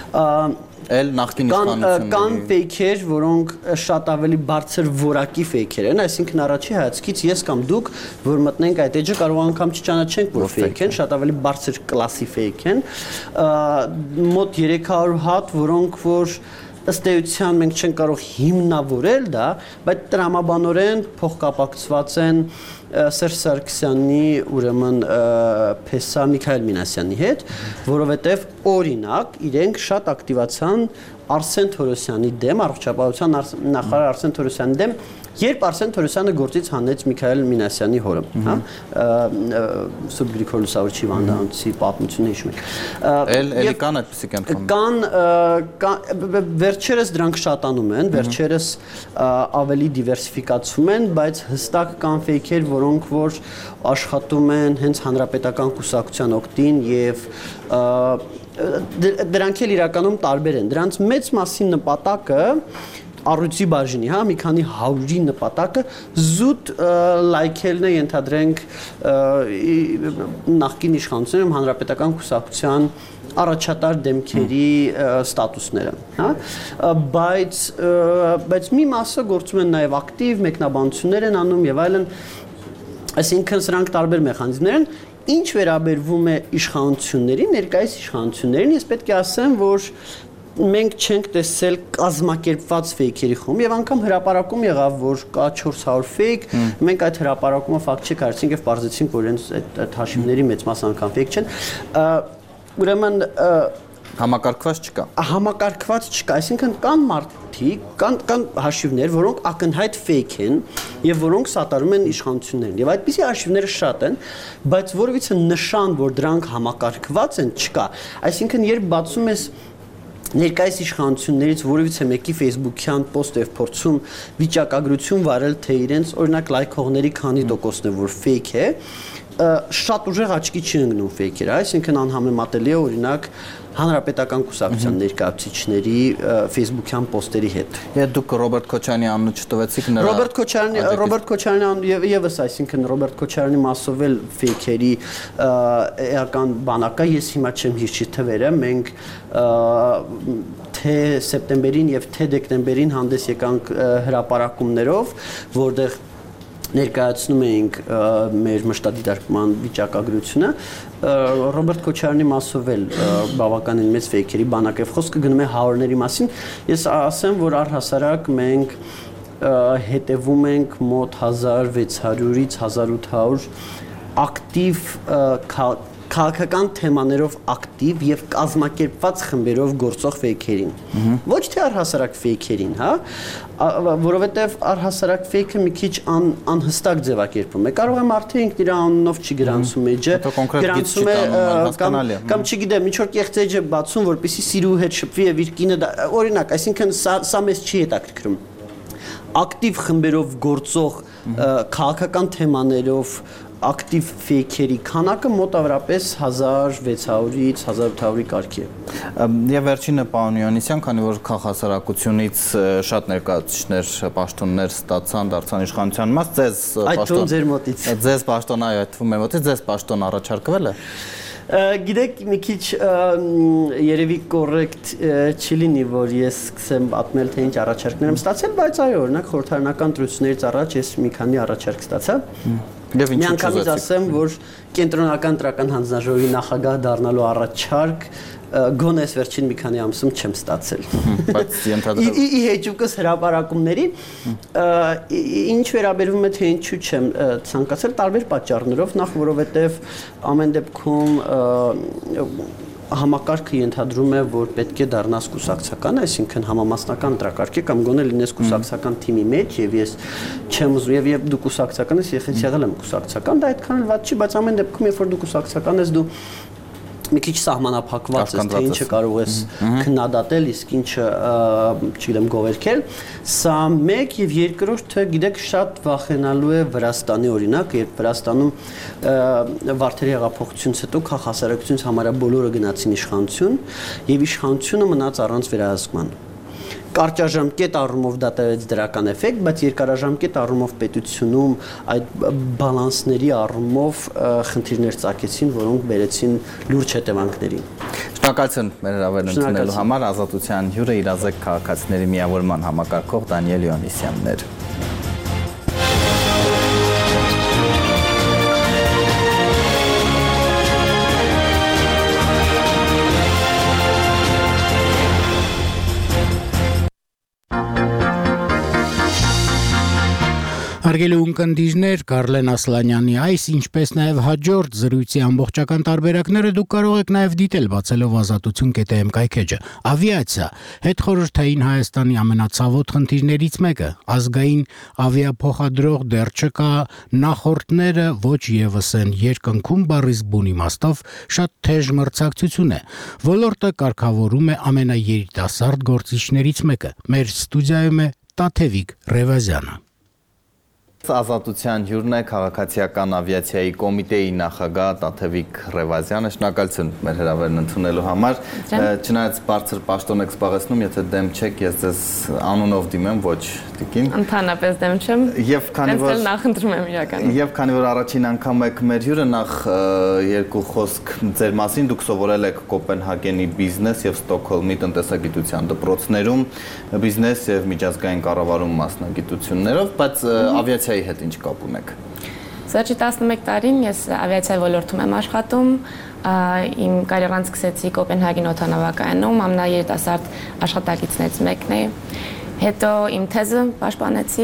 Կան ֆեյքեր, որոնք շատ ավելի բարձր որակի ֆեյքեր են, այսինքն առաջի հայացքից ես կամ դուք, որ մտնենք այդ էջը, կարող անգամ չճանաչենք, որ ֆեյք են, շատ ավելի բարձր կլասի ֆեյք են, մոտ 300 հատ, որոնք որ ըստ էության մենք չենք կարող հիմնավորել դա, բայց տրամաբանորեն փոխկապակցված են Սերժ Սարգսյանի ուրեմն Փեսա Միքայել Մինասյանի հետ, որովհետև օրինակ իրենք շատ ակտիվացան Արսեն Թորոսյանի դեմ, առողջապահության նախարար Արսեն Թորոսյանի դեմ, երբ Արսեն Թորոսյանը գործից հանեց Միքայել Մինասյանի հորը, հա, Սուրբ Գրիգոր Լուսավորչի վանդանոցի պատմությունը հիշում եք։ Էլի կան այդպիսի կենտրոններ։ Կան վերջերս դրանք շատանում են, վերջերս ավելի դիվերսիֆիկացվում են, բայց հստակ կան ֆեյքեր, որոնք որ աշխատում են հենց հանրապետական կուսակցության օգտին եւ դրանք էլ իրականում տարբեր են։ Դրանց մեծ մասի նպատակը առույցի բաժինի, հա, մի քանի 100-ի նպատակը զուտ լայքելն է ենթադրենք նախկին իշխանություններում հանրապետական կուսակցության առաջատար դեմքերի ստատուսները, հա, բայց մի մասը գործում են նաև ակտիվ, մեկնաբանություններ են անում եւ այլն, այսինքն սրանք տարբեր մեխանիզմներ են, ինչ վերաբերվում է իշխանություններին, ներկայիս իշխանություններին, ես պետք է ասեմ, որ մենք չենք տեսել կազմակերպված ֆեյքերի խումբ եւ անգամ հրապարակում եղավ որ կա 400 ֆեյք մենք այդ հրապարակումը ֆակտ չեկ արեցինք եւ բարձեցինք որ այնց այդ հաշիվների մեծ մասը անգամ ֆեյք չեն ուրեմն համակարգված չկա այսինքն կան մարդիկ կան հաշիվներ որոնք ակնհայտ ֆեյք են եւ որոնք սատարում են իշխանություններին եւ այդպիսի հաշիվները շատ են բայց որովհետեւ նշան որ դրանք համակարգված են չկա այսինքն երբ բացում ես ներկայիս իշխանություններից որևիցե մեկի Facebook-յան post եւ փորձում վիճակագրություն վարել թե իրենց օրինակ լայքողների քանի տոկոսն է որ fake է շատ ուժեղ աչքի չի ընկնում fake-երը այսինքն անհամեմատելի է օրինակ հանրապետական կուսակցության ներկայացուցիչների Facebook-յան post-երի հետ դուք Ռոբերտ Քոչարյանի անունը չտվեցիք նրա Ռոբերտ Քոչարյանի եւս այսինքն Ռոբերտ Քոչարյանի մասով էլ fake-երի էական բանակա ես հիմա չեմ հիշի թվերը մենք թե սեպտեմբերին եւ թե դեկտեմբերին հանդես եկանք հրապարակումներով որտեղ ներկայացնում էինք մեր մշտադիտարկման վիճակագրությունը Ռոբերտ Քոչարյանի մասով էլ բավականին մեծ ֆեյքերի բանակ եւ խոսքը գնում է հարյուրների մասին ես ասեմ որ առհասարակ մենք հետևում ենք մոտ 1600-ից 1800 ակտիվ քաղաքական թեմաներով ակտիվ եւ կազմակերպված խմբերով գործող ֆեյքերին ոչ թե առհասարակ ֆեյքերին հա որովհետեւ առհասարակ ֆեյքը մի քիչ անհստակ ձևակերպում է կարող է մարդը ինքն իր անունով չի գրանցում էջը գրանցում է կամ չգիտեմ ինչ որ կեղծեջ է բացում որպեսզի սիրու հետ շփվի եւ իր կինը օրինակ այսինքն սա մեզ չի հետաքրքրում ակտիվ խմբերով գործող քաղաքական թեմաներով ակտիվ ֆեյքերի քանակը մոտավորապես 1600-ից 1800-ի կարգի է։ Եվ վերջինը պարոն Հովհաննիսյան, քանի որ քաղաքասարակությունից շատ ներկայացուցիչներ, պաշտոններ ստացան, դարձան իշխանության մաս, ձեզ պաշտոն այո, այդ թվում է մոտից, ձեզ պաշտոն առաջարկվել է։ Գիտեք, մի քիչ երևի կոռեկտ չի լինի, որ ես սկսեմ պատմել, թե ինչ առաջարկներ եմ ստացել, բայց այո, օրինակ խորհրդարանական ընտրություններից առաջ ես մի քանի առաջարկ ստացա։ Միանգամից ասեմ, որ կենտրոնական տրական հանձնաժողովի նախագահ դառնալու առաջարկ գոնես վերջին մի քանի ամսում չեմ ստացել։ Բայց ենթադրում ի հեճուկս հրապարակումների ինչ վերաբերվում է թե ինչու չեմ ցանկացել տարբեր պատճառներով, նախ որովհետև ամեն դեպքում համակարգը ենթադրում է, որ պետք է դառնաս կուսակցական, այսինքն համամասնական ընտրակարգի կամ գոնե լինես կուսակցական թիմի մեջ եւ ես չեմ ուզում եւ դու կուսակցական ես, ես եղել եմ կուսակցական, դա այդքան էլ վատ չի, բայց ամեն դեպքում երբ որ դու կուսակցական ես, դու մի քիչ սահմանափակված ես, թե ինչը կարող ես քննադատել, իսկ ինչը, չգիտեմ, գովերքել։ Սա մեկ եւ երկրորդը, գիտեք, շատ վախենալու է Վրաստանի օրինակ, երբ Վրաստանում Վարդերի հեղափոխությունից հետո քաղաքասարակությունից համարյա բոլորը գնացին իշխանություն եւ իշխանությունը մնաց առանց վերահսկման։ Կարճաժամկետ առումով դա տվեց դրական էֆեկտ, բայց երկարաժամկետ առումով պետությունում այդ բալանսների առումով խնդիրներ ծագեցին, որոնք բերեցին լուրջ հետևանքների։ Շնորհակալություն մեր հրավերն ընդունելու համար Ազատության հյուրը իրազեկ քաղաքացիների միավորման համակարգող Դանիել Հովհաննիսյանն էր։ Հարգելի ունկնդիրներ, Կարլեն Ասլանյանի այս, ինչպես նաև հաջորդ զրույցի ամբողջական տարբերակները դուք կարող եք նաև դիտել բացելով ազատություն.am կայքեջը։ Ավիացիա, հետխորհրդային Հայաստանի ամենացավոտ խնդիրներից մեկը, ազգային ավիափոխադրող դեռ չկա, նախորդները ոչ եւս են երկնքում բառից բուն իմաստով շատ թեժ մրցակցություն է։ Ոլորտը կարգավորում է ամենաերիտասարդ գործիչներից մեկը։ Մեր ստուդիայում է Տաթևիկ Ռևազյանը։ Ազատության հյուրն է քաղաքացիական ավիացիայի կոմիտեի նախագահ Տաթևիկ Ռևազյանը, շնորհակալություն մեր հրավերն ընդունելու համար։ Չնայած բարձր պաշտոն եք զբաղեցնում, եթե դեմ չեք, ես ձեզ անունով դիմեմ, ոչ տիկին։ Ընդհանրապես դեմ չեմ։ Եվ քանի որ նախընտրում եմ իրականում։ Եվ քանի որ առաջին անգամ եք մեր հյուրը, նախ երկու խոսք ձեր մասին, դուք սովորել եք Կոպենհագենի բիզնես եւ Ստոկհոլմի տնտեսագիտության դպրոցներում բիզնես եւ միջազգային կառավարում մասնագիտություններով, բայց ավիացիայի հետ ինչ կապ ունեք։ Վերջի 11 տարին ես ավիացիայի ոլորտում եմ աշխատում, իմ կարիերան սկսեցի Կոպենհագեն օդանավակայանում, ամենաերիտասարդ աշխատակիցներից մեկն է։ Հետո իմ թեզը պաշտպանեցի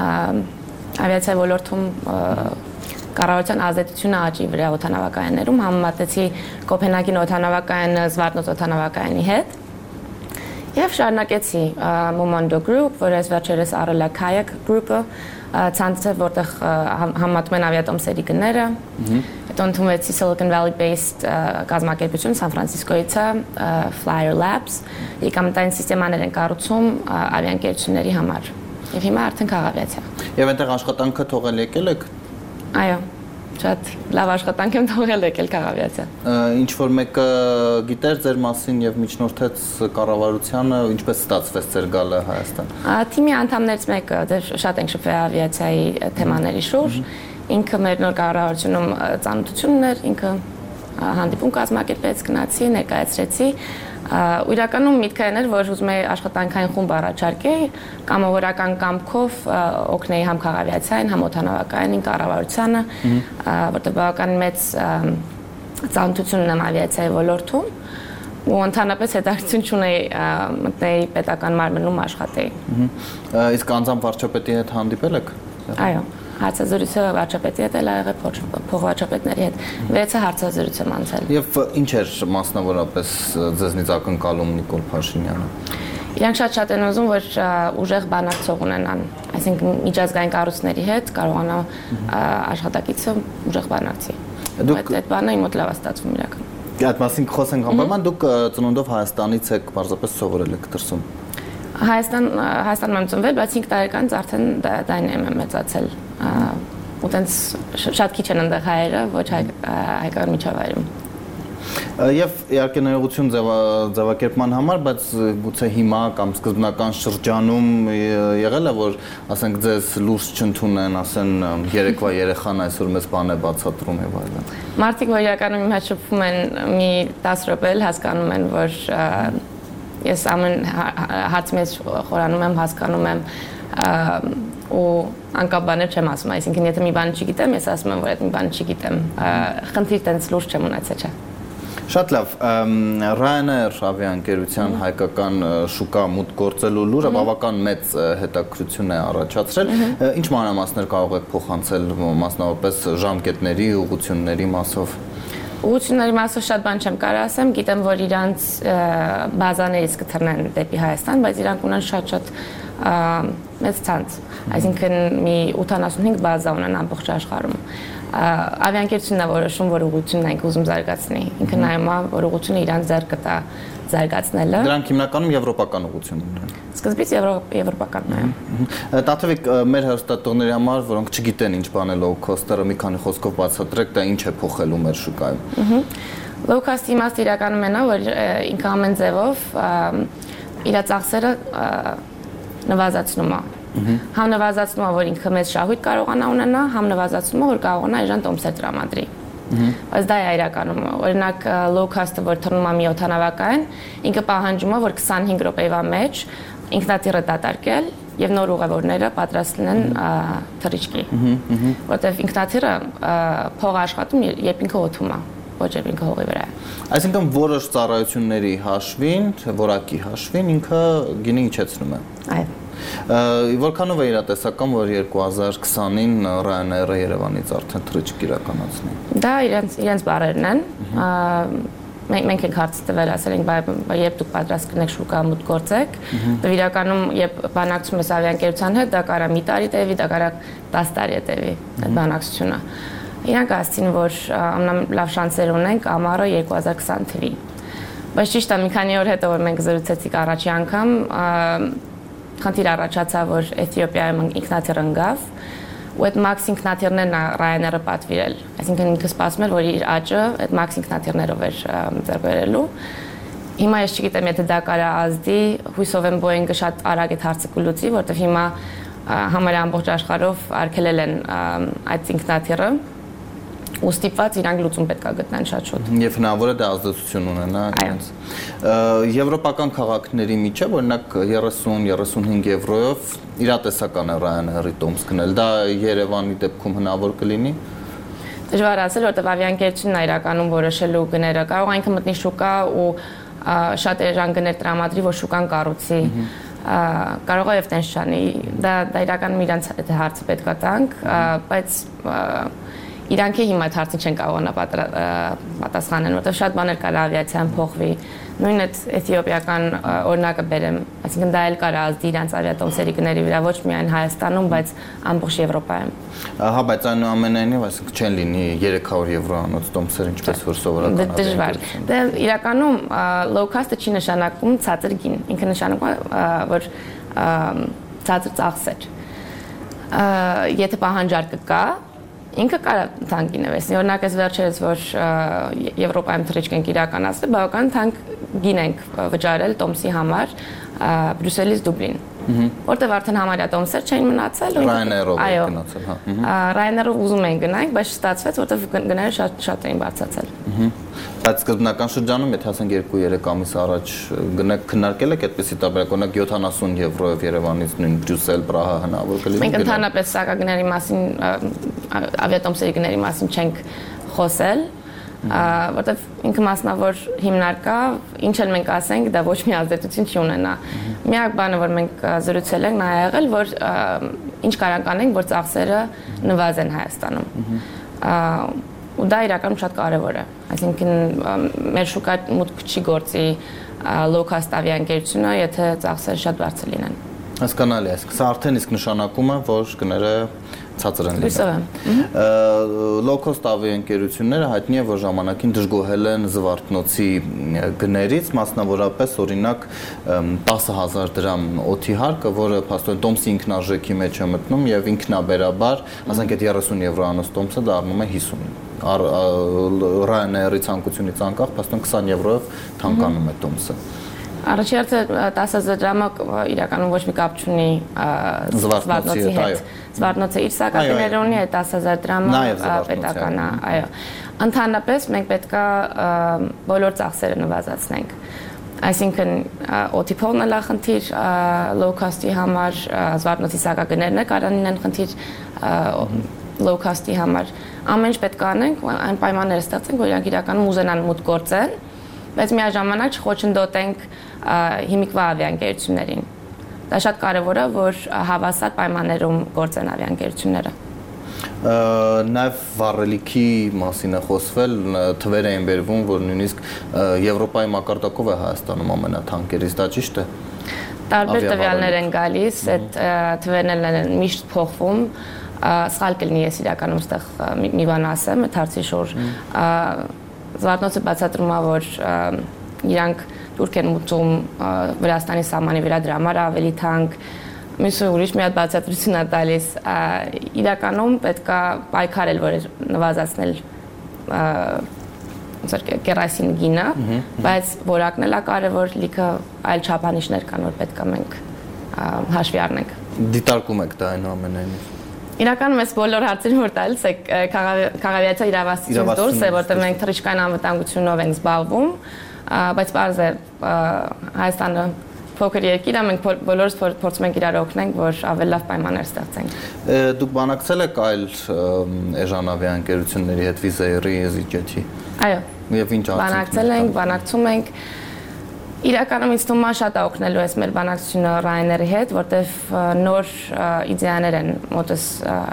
ավիացիայի ոլորտում կառավարության ազդեցությունը աճի վրա օդանավակայաններում, համեմատեցի Կոպենհագեն օդանավակայանը Զվարթնոց օդանավակայանի հետ։ Եվ շարունակեցի Momondo Group, որը վերջերս առել է Kayak Group-ը, ցանցը, որտեղ համատում են ավիատոմսերի գները։ Հետո ընդունվեցի Silicon Valley-based կազմակերպություն Սան Ֆրանցիսկոից, Flyer Labs, եկամտային սիստեմաներ են կառուցում ավիաընկերությունների համար։ Եվ հիմա արդեն քաղավիացիա։ Եվ այնտեղ աշխատանքը թողել եկել եք։ Այո, շատ լավ աշխատանք եմ թողել եկել քաղավիացիա։ Ինչ որ մեկը գիտեր ձեր մասին եւ միջնորդեց կառավարությանը, ինչպես ստացվեց ձեր գալը Հայաստան։ Թիմի անդամներից մեկը շատ ենք շփվել ավիացիայի թեմաների շուրջ։ Ինքը մեր նոր կառավարությունում ծանոթություն ուներ, ինքը հանդիպում կազմակերպեց, գնացի, ներկայացրեցի։ Իրականում միտքը էր, որ ուզում էի աշխատանքային խումբ առաջարկեի, կամավորական կամքով օգնեի համ քաղավիացիային, համ օդանավակայանին, կառավարությանը, որտեղ բավական մեծ ծանոթություն ունեմ ավիացիայի ոլորտում, ու ընդհանրապես հետաքրքրություն չունեի մտնել պետական մարմնում աշխատեի։ Իսկ անձամբ վարչապետի հետ հանդիպել եք։ Այո, հարցազրույցը վարչապետի հետ էլ եղել, փոխվարչապետների հետ, 6 հարցազրույց եմ անցել։ Եվ ինչ էր մասնավորապես ձեզնից ակնկալում Նիկոլ Փաշինյանը։ Իրանք շատ են ուզում, որ ուժեղ բանակցող ունենան, այսինքն միջազգային կառույցների հետ կարողանա աշխատակիցը ուժեղ բանակցի։ Այդ բանը իմ մոտ լավ է ստացվում իրական։ Այդ մասին խոսենք համեմատ, դուք ծնունդով Հայաստանից եք, պարզապես սովորել եք դրսում։ Հայաստանում եմ ծնվել, բայց 5 տարեկանից արդեն դայներում եմ մեծացել։ Ու տենց շատ քիչ են այնտեղ հայերը, ոչ հայկական միջավայրում։ Եվ իհարկե ներողություն ձևակերպման համար, բայց գուցե հիմա կամ սկզբնական շրջանում եղել է, որ ասենք ձեզ լուրջ չընդունեն, ասեն երեկվա երեխան այսօր մեզ բան է բացատրում եւ այլն։ Մարդիկ, որ իրականում իմ հետ շփվում են մի 10 րոպե, հասկանում են, որ ես ամեն հարցի մեջ խորանում եմ, հասկանում եմ ու անկապ բաներ չեմ ասում, այսինքն եթե մի բան չգիտեմ, ես ասում եմ, որ այդ մի բան չգիտեմ, խնդիր տենց լուրջ չեմ ունեցել, չէ։ Շատ լավ, Ryanair ավիաընկերության հայկական շուկա մուտք գործելու լուրը բավական մեծ հետաքրքրություն է առաջացրել, ինչ մանրամասներ կարող եք փոխանցել մասնավորապես ժամկետների, ուղղությունների մասով։ Ուղղությունների մասով շատ բան չեմ կարող ասեմ, գիտեմ, որ իրանց բազաներից կթռնեն դեպի Հայաստան, բայց իրանք ունեն շատ մեծ ցանց, այսինքն մի 85 բազա ունեն ամբողջ աշխարհում։ Ավիաընկերությունն է որոշում, որ ուղղությունն ենք ուզում զարգացնի, ինքը նայում է, որ ուղղությունը իրան ձեռք կտա զարգացնելը։ Դրանք հիմնականում եվրոպական ուղղություններ են։ Սկզբից եվրոպականն է։ Տաթևիկ, մեր հեռուստատողների համար, որոնք չգիտեն ինչ բան է low cost-ը, մի քանի խոսքով բացատրեք, դա ինչ է փոխելու մեր շուկայում։ Low cost-ի իմաստը իրականում է նա, որ ինքը ամեն ձևով իր ծախսերը նվազացնում է։ Համ նվազացնում է, որ ինքը մեծ շահույթ կարողանա ունենա, համ նվազացնում է, որ կարողանա իրան տոմսեր տրամադրի։ Բայց դա է իրականում։ Օրինակ low cost-ը, որ թռնում է մի օդանավակայան, ինքը պահանջում է, որ 25 րոպեվա մեջ ինքնաթիռը դատարկել եւ նոր ուղևորները պատրաստ լինեն թռիչքի։ Որտեւ ինքնաթիռը փող աշխատում, երբ ինքը օդում է, ոչ երբ ինքը հողի վրա է։ Այսինքն որոշ ծառայությունների հաշվին, որակի հաշվին ինքը գինի իջեցնում է։ Այո։ Որքանով է իրատեսական, որ 2020-ին Ryanair-ը Երևանից արդեն թռիչք իրականացնի։ Դա իրենց բառերն են։ Մենք ենք հարց տվել, ասել ենք, երբ դուք պատրաստ կնեք շուկա մուտք գործեք, դու իրականում երբ բանակցում ես ավիաընկերության հետ, դա կարա մի տարի տևի, դա կարա 10 տարի տևի այդ բանակցությունը։ Իրանք ասացին, որ ամենալավ շանսեր ունենք ամառը 2020 թվի։ Բայց ճիշտ է, մի քանի օր հետո որ մենք զրուցեցինք առաջի անգամ, խնդիր առաջացավ, որ Էթիոպիայում ինքնաթիռ ընկավ, ու այդ մաքս ինքնաթիռներն Ryanair-ը պատվիրել։ Այսինքն ինքը սպասում էր, որ իր աճը այդ մաքս ինքնաթիռներով էր ձեռք բերելու։ Հիմա ես չգիտեմ, եթե դա կարա ազդի, հույսով եմ Boeing-ը շատ արագ այդ հարցը կլուծի, որտեղ հիմա համարյա ամբողջ աշխարհով արգելել են այդ ինքնաթիռը, ու ստիպված իրանք լուծում պետք է գտնեն շատ շուտ։ Եվ հնարավոր է դա ազդեցություն ունենա իրենց։ Եվրոպական քաղաքների միջև օրինակ 30-35 եվրոյով իրատեսական է Ryanair-ի տոմս գնել։ Դա Երևանի դեպքում հնարավոր կլինի։ Դժվար ասել, որտեղ ավիաընկերությունն է իրականում որոշելու գները։ Կարող է ինքը մտնի շուկա ու շատ էժան գներ տրամադրի, որ շուկան կառուցի։ Կարող է եւ տենց չանի։ Դա իրականում իրանց հարցը պետք է տանք, բայց իրանք հիմա այդ հարցին չեն կարողանա պատասխանել, որտեղ շատ բաներ կար ավիացիան փոխվի։ Նույն այդ էթիոպիական օրինակը բերեմ, այսինքն դա էլ կար ազդի իրանց ավիատոմսերի գների վրա, ոչ միայն Հայաստանում, բայց ամբողջ Եվրոպայում։ Հա, բայց այնուամենայնիվ, այսինքն չեն լինի 300 եվրոանոց տոմսեր, ինչպես որ սովորական դժվար։ Դե իրականում low cost-ը չի նշանակում ցածր գին, ինքը նշանակում է, որ ցածր ծախսեր։ Եթե պահանջարկը կա, ինքը կարա թանկ գինվեսնի։ Օրինակ այս վերջերս, որ Եվրոպայում թռիչք ենք իրականացրել, բավական թանկ գին ենք վճարել տոմսի համար Բրյուսելից Դուբլին, որտեղ արդեն համարյա տոմսեր չէին մնացել։ Ryanair-ով են գնացել, հա։ Ryanair-ով ուզում էին գնանք, բայց չստացվեց, որտեղ գները շատ էին բարձրացել։ Բայց սկզբնական շրջանում, եթե ասենք 2-3 ամիս առաջ գնաք քննարկել եք այդպիսի տարբերակ, օրինակ 70 եվրոյով Երևանից նույն Բրյուսել, Պրահա հնարավոր կլինի։ Մենք ընդհանրապես սակագների մասին, ավիատոմսերի գների մասին չենք խոսել, որտեղ ինքը մասնավոր հիմնարկ է, ինչ էլ մենք ասենք, դա ոչ մի ազդեցություն չի ունենա։ Միակ բանը, որ մենք զրուցել ենք, նա ա եղել, որ ինչ կարող անենք, որ ծախսերը նվազեն Հայաստանում։ Ու դա իրականում շատ կարևոր է։ Այսինքն մեր շուկա մուտք չի գործի low cost ավիաընկերությունը, եթե ծախսերը շատ բարձր լինեն։ Հասկանալի է, սա արդեն իսկ նշանակում է, որ գները ցածր են լինում։ Low cost ավիաընկերությունները հայտնի է, որ ժամանակին դժգոհել են զվարթնոցի գներից, մասնավորապես օրինակ 10,000 դրամ օդի հարկը, որը փաստորեն տոմսի ինքնարժեքի մեջ է մտնում եւ ինքնաբերաբար, ասենք այդ 30 եվրոանոց տոմսը դառնում է 50։ Ryanair-ի ցանկությունից անկախ, փաստորեն 20 եվրոյով թանկանում է տոմսը։ Առաջին 10,000 դրամը իրականում ոչ մի կապ չունի զվարթնոցի հետ։ Զվարթնոցը իր սակագները ունի, այդ 10,000 դրամը պետական է, այո։ Ընդհանրապես մենք պետք է բոլոր ծախսերը նվազեցնենք։ Այսինքն օդի փողն է խնդիր low cost-ի համար, զվարթնոցի սակագներն է կարող լինեն խնդիր low cost-ի համար։ Ամեն ինչ պետք է անենք, այն պայմանները ստեղծենք, որ իրանք իրականում ուզենան մուտք գործեն, բայց միաժամանակ չխոչընդոտենք հիմիկվա ավիաընկերություններին։ Դա շատ կարևոր է, որ հավասար պայմաններում գործեն ավիաընկերությունները։ Նաև վառելիքի մասին է խոսվել, թվեր էին բերվում, որ նույնիսկ Եվրոպայի մակարդակով է Հայաստանում ամենաթանկերից, դա ճիշտ է։ Տարբեր տվյալներ են գալիս, այդ թվերն են միշտ փոխվում։ Սխալ կլինի, ես իրականում այստեղ մի բան ասեմ, այդ հարցի շուրջ։ Զվարթնոցը բացատրում է, որ իրանք թուրք են մուտում Վրաստանի սահմանի վրա դրամարը ավելի թանկ, մյուսը ուրիշ մի հատ բացատրություն է տալիս։ Իրականում պետք է պայքարել, որ նվազեցնել կերոսին գինը, բայց որակն էլ է կարևոր, լիքը այլ չափանիշներ կան, որ պետք է մենք հաշվի առնենք։ Դիտարկում եք դա այնուամենայնիվ։ Իրականում ես բոլոր հարցերին որ տալիս եք քաղաքավիացիա իրավասությունից դուրս է, որտեղ մենք թռիչքային անվտանգությունով ենք զբաղվում, բայց պարզ է Հայաստանը փոքր երկիր է, մենք բոլորս փորձում ենք իրար օգնենք, որ ավելի լավ պայմաններ ստեղծենք։ Դուք բանակցել եք այլ էժան ավիաընկերությունների հետ, Wizz Air-ի, EasyJet-ի։ Այո։ Եվ ինչ բանակցել ենք, բանակցում ենք։ Իրականում ինձ թվում է շատ է օգնելու այս մեր բանակցությունը Ryanair-ի հետ, որտեղ նոր իդեաներ են մոտս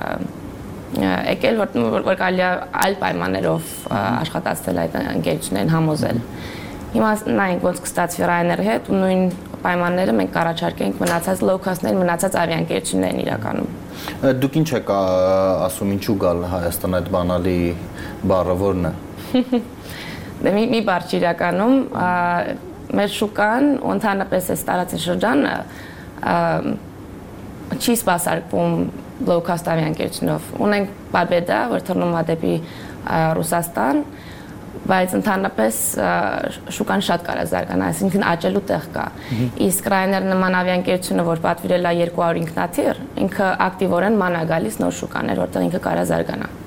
եկել, որ կարելի է այլ պայմաններով աշխատացնել այդ ընկերություններին համոզել։ Հիմա նայենք ոնց կստացվի Ryanair-ի հետ ու նույն պայմանները մենք կառաջարկենք մնացած low cost-ներին, մնացած ավիաընկերություններին իրականում։ Դուք ինչ եք ասում, ինչու գալ Հայաստան այդ բանալի բառը որն է։ Դե մի բառ չի իրականում, մեր շուկան ու ընդհանրապես այս տարածաշրջանը չի սպասարկվում low cost ավիաընկերությունով։ Ունենք Բարբեդա, որ թռնում է դեպի Ռուսաստան, բայց ընդհանրապես շուկան շատ կարա զարգանա, այսինքն աճելու տեղ կա։ Իսկ Ryanair նման ավիաընկերությունը, որ պատվիրել է 200 ինքնաթիռ, ինքը ակտիվորեն ման է գալիս նոր շուկաներ, որտեղ ինքը կարա զարգանա։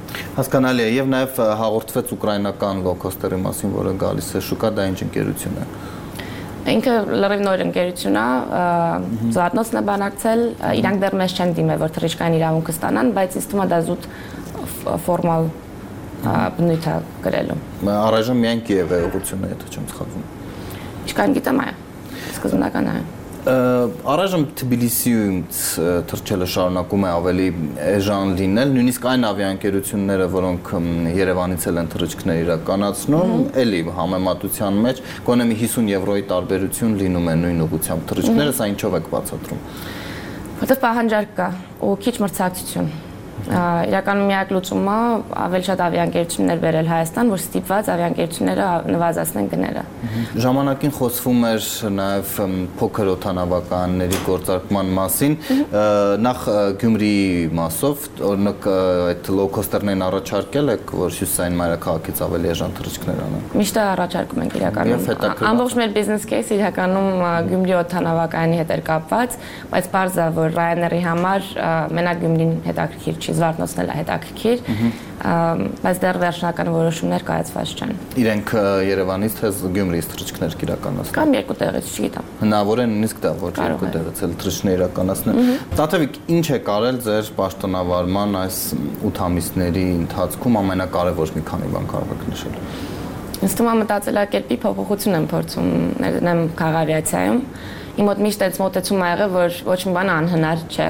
Հասկանալի է, եւ նաեւ հաղորդվեց ուկրաինական լոw-cost-երի մասին, որը գալիս է շուկա, դա ինչ ընկերություն է։ Ինքը լրիվ նոր ընկերություն է, Զվարթնոցն է բանակցել, իրանք դեռ մեզ չեն դիմել, որ թռիչքային իրավունքը ստանան, բայց ինձ թվում է դա զուտ ֆորմալ բնույթ է գրելու։ Առայժմ միայն Կիև է ուղղությունը, եթե չեմ սխալվում։ Ինչքան գիտեմ, այո։ Սկզբնական այո։ Առայժմ Թբիլիսիից թռչելը շարունակում է ավելի էժան լինել, նույնիսկ այն ավիաընկերությունները, որոնք Երևանից են թռիչքներ իրականացնում, էլի համեմատության մեջ գոնե մի 50 եվրոյի տարբերություն լինում է նույն ուղղությամբ թռիչքները, սա ինչով եք բացատրում։ Որտեղ պահանջարկ կա ու քիչ մրցակցություն։ Իրականում միակ լուծումը ավելի շատ ավիաընկերություններ բերել Հայաստան, որ ստիպված ավիաընկերությունները նվազեցնեն գները։ Ժամանակին խոսվում էր նաև փոքր օդանավականների գործարկման մասին, նախ Գյումրիի մասով, օրինակ այդ լոw-cost-երներն առաջարկել եք, որ հյուսիսային մայրաքաղաքից ավելի էժան թռիչքներ անեն։ Միշտ առաջարկում ենք իրականում։ Ամբողջ մեր բիզնես կեյսը իրականում Գյումրի օդանավակայանի հետ էր կապված, բայց պարզ է, որ Ryanair-ի համար մենակ Գյումրին հետաքրքիր չի, Զվարթնոցն էլ է հետաքրքիր, բայց դեռ վերջնական որոշումներ կայացված չեն։ Իրենք Երևանից թե Գյումրիից թռիչքներ կիրականացնեն։ Կամ երկու տեղից, չգիտեմ։ Հնարավոր է նույնիսկ դա ոչ երկու տեղից էլ թռիչքներ իրականացնել։ Տաթևիկ, ինչ է կարել ձեր պաշտոնավարման այս 8 ամիսների ընթացքում ամենակարևոր մի քանի բան կարող եք նշել։ Ինձ թվում է մտածելակերպի փոփոխություն եմ փորձում ներդնել քաղաքավիացիայում։ Իմ մոտ միշտ այդ մոտեցումը ա եղել, որ ոչ մի բան անհնար չէ։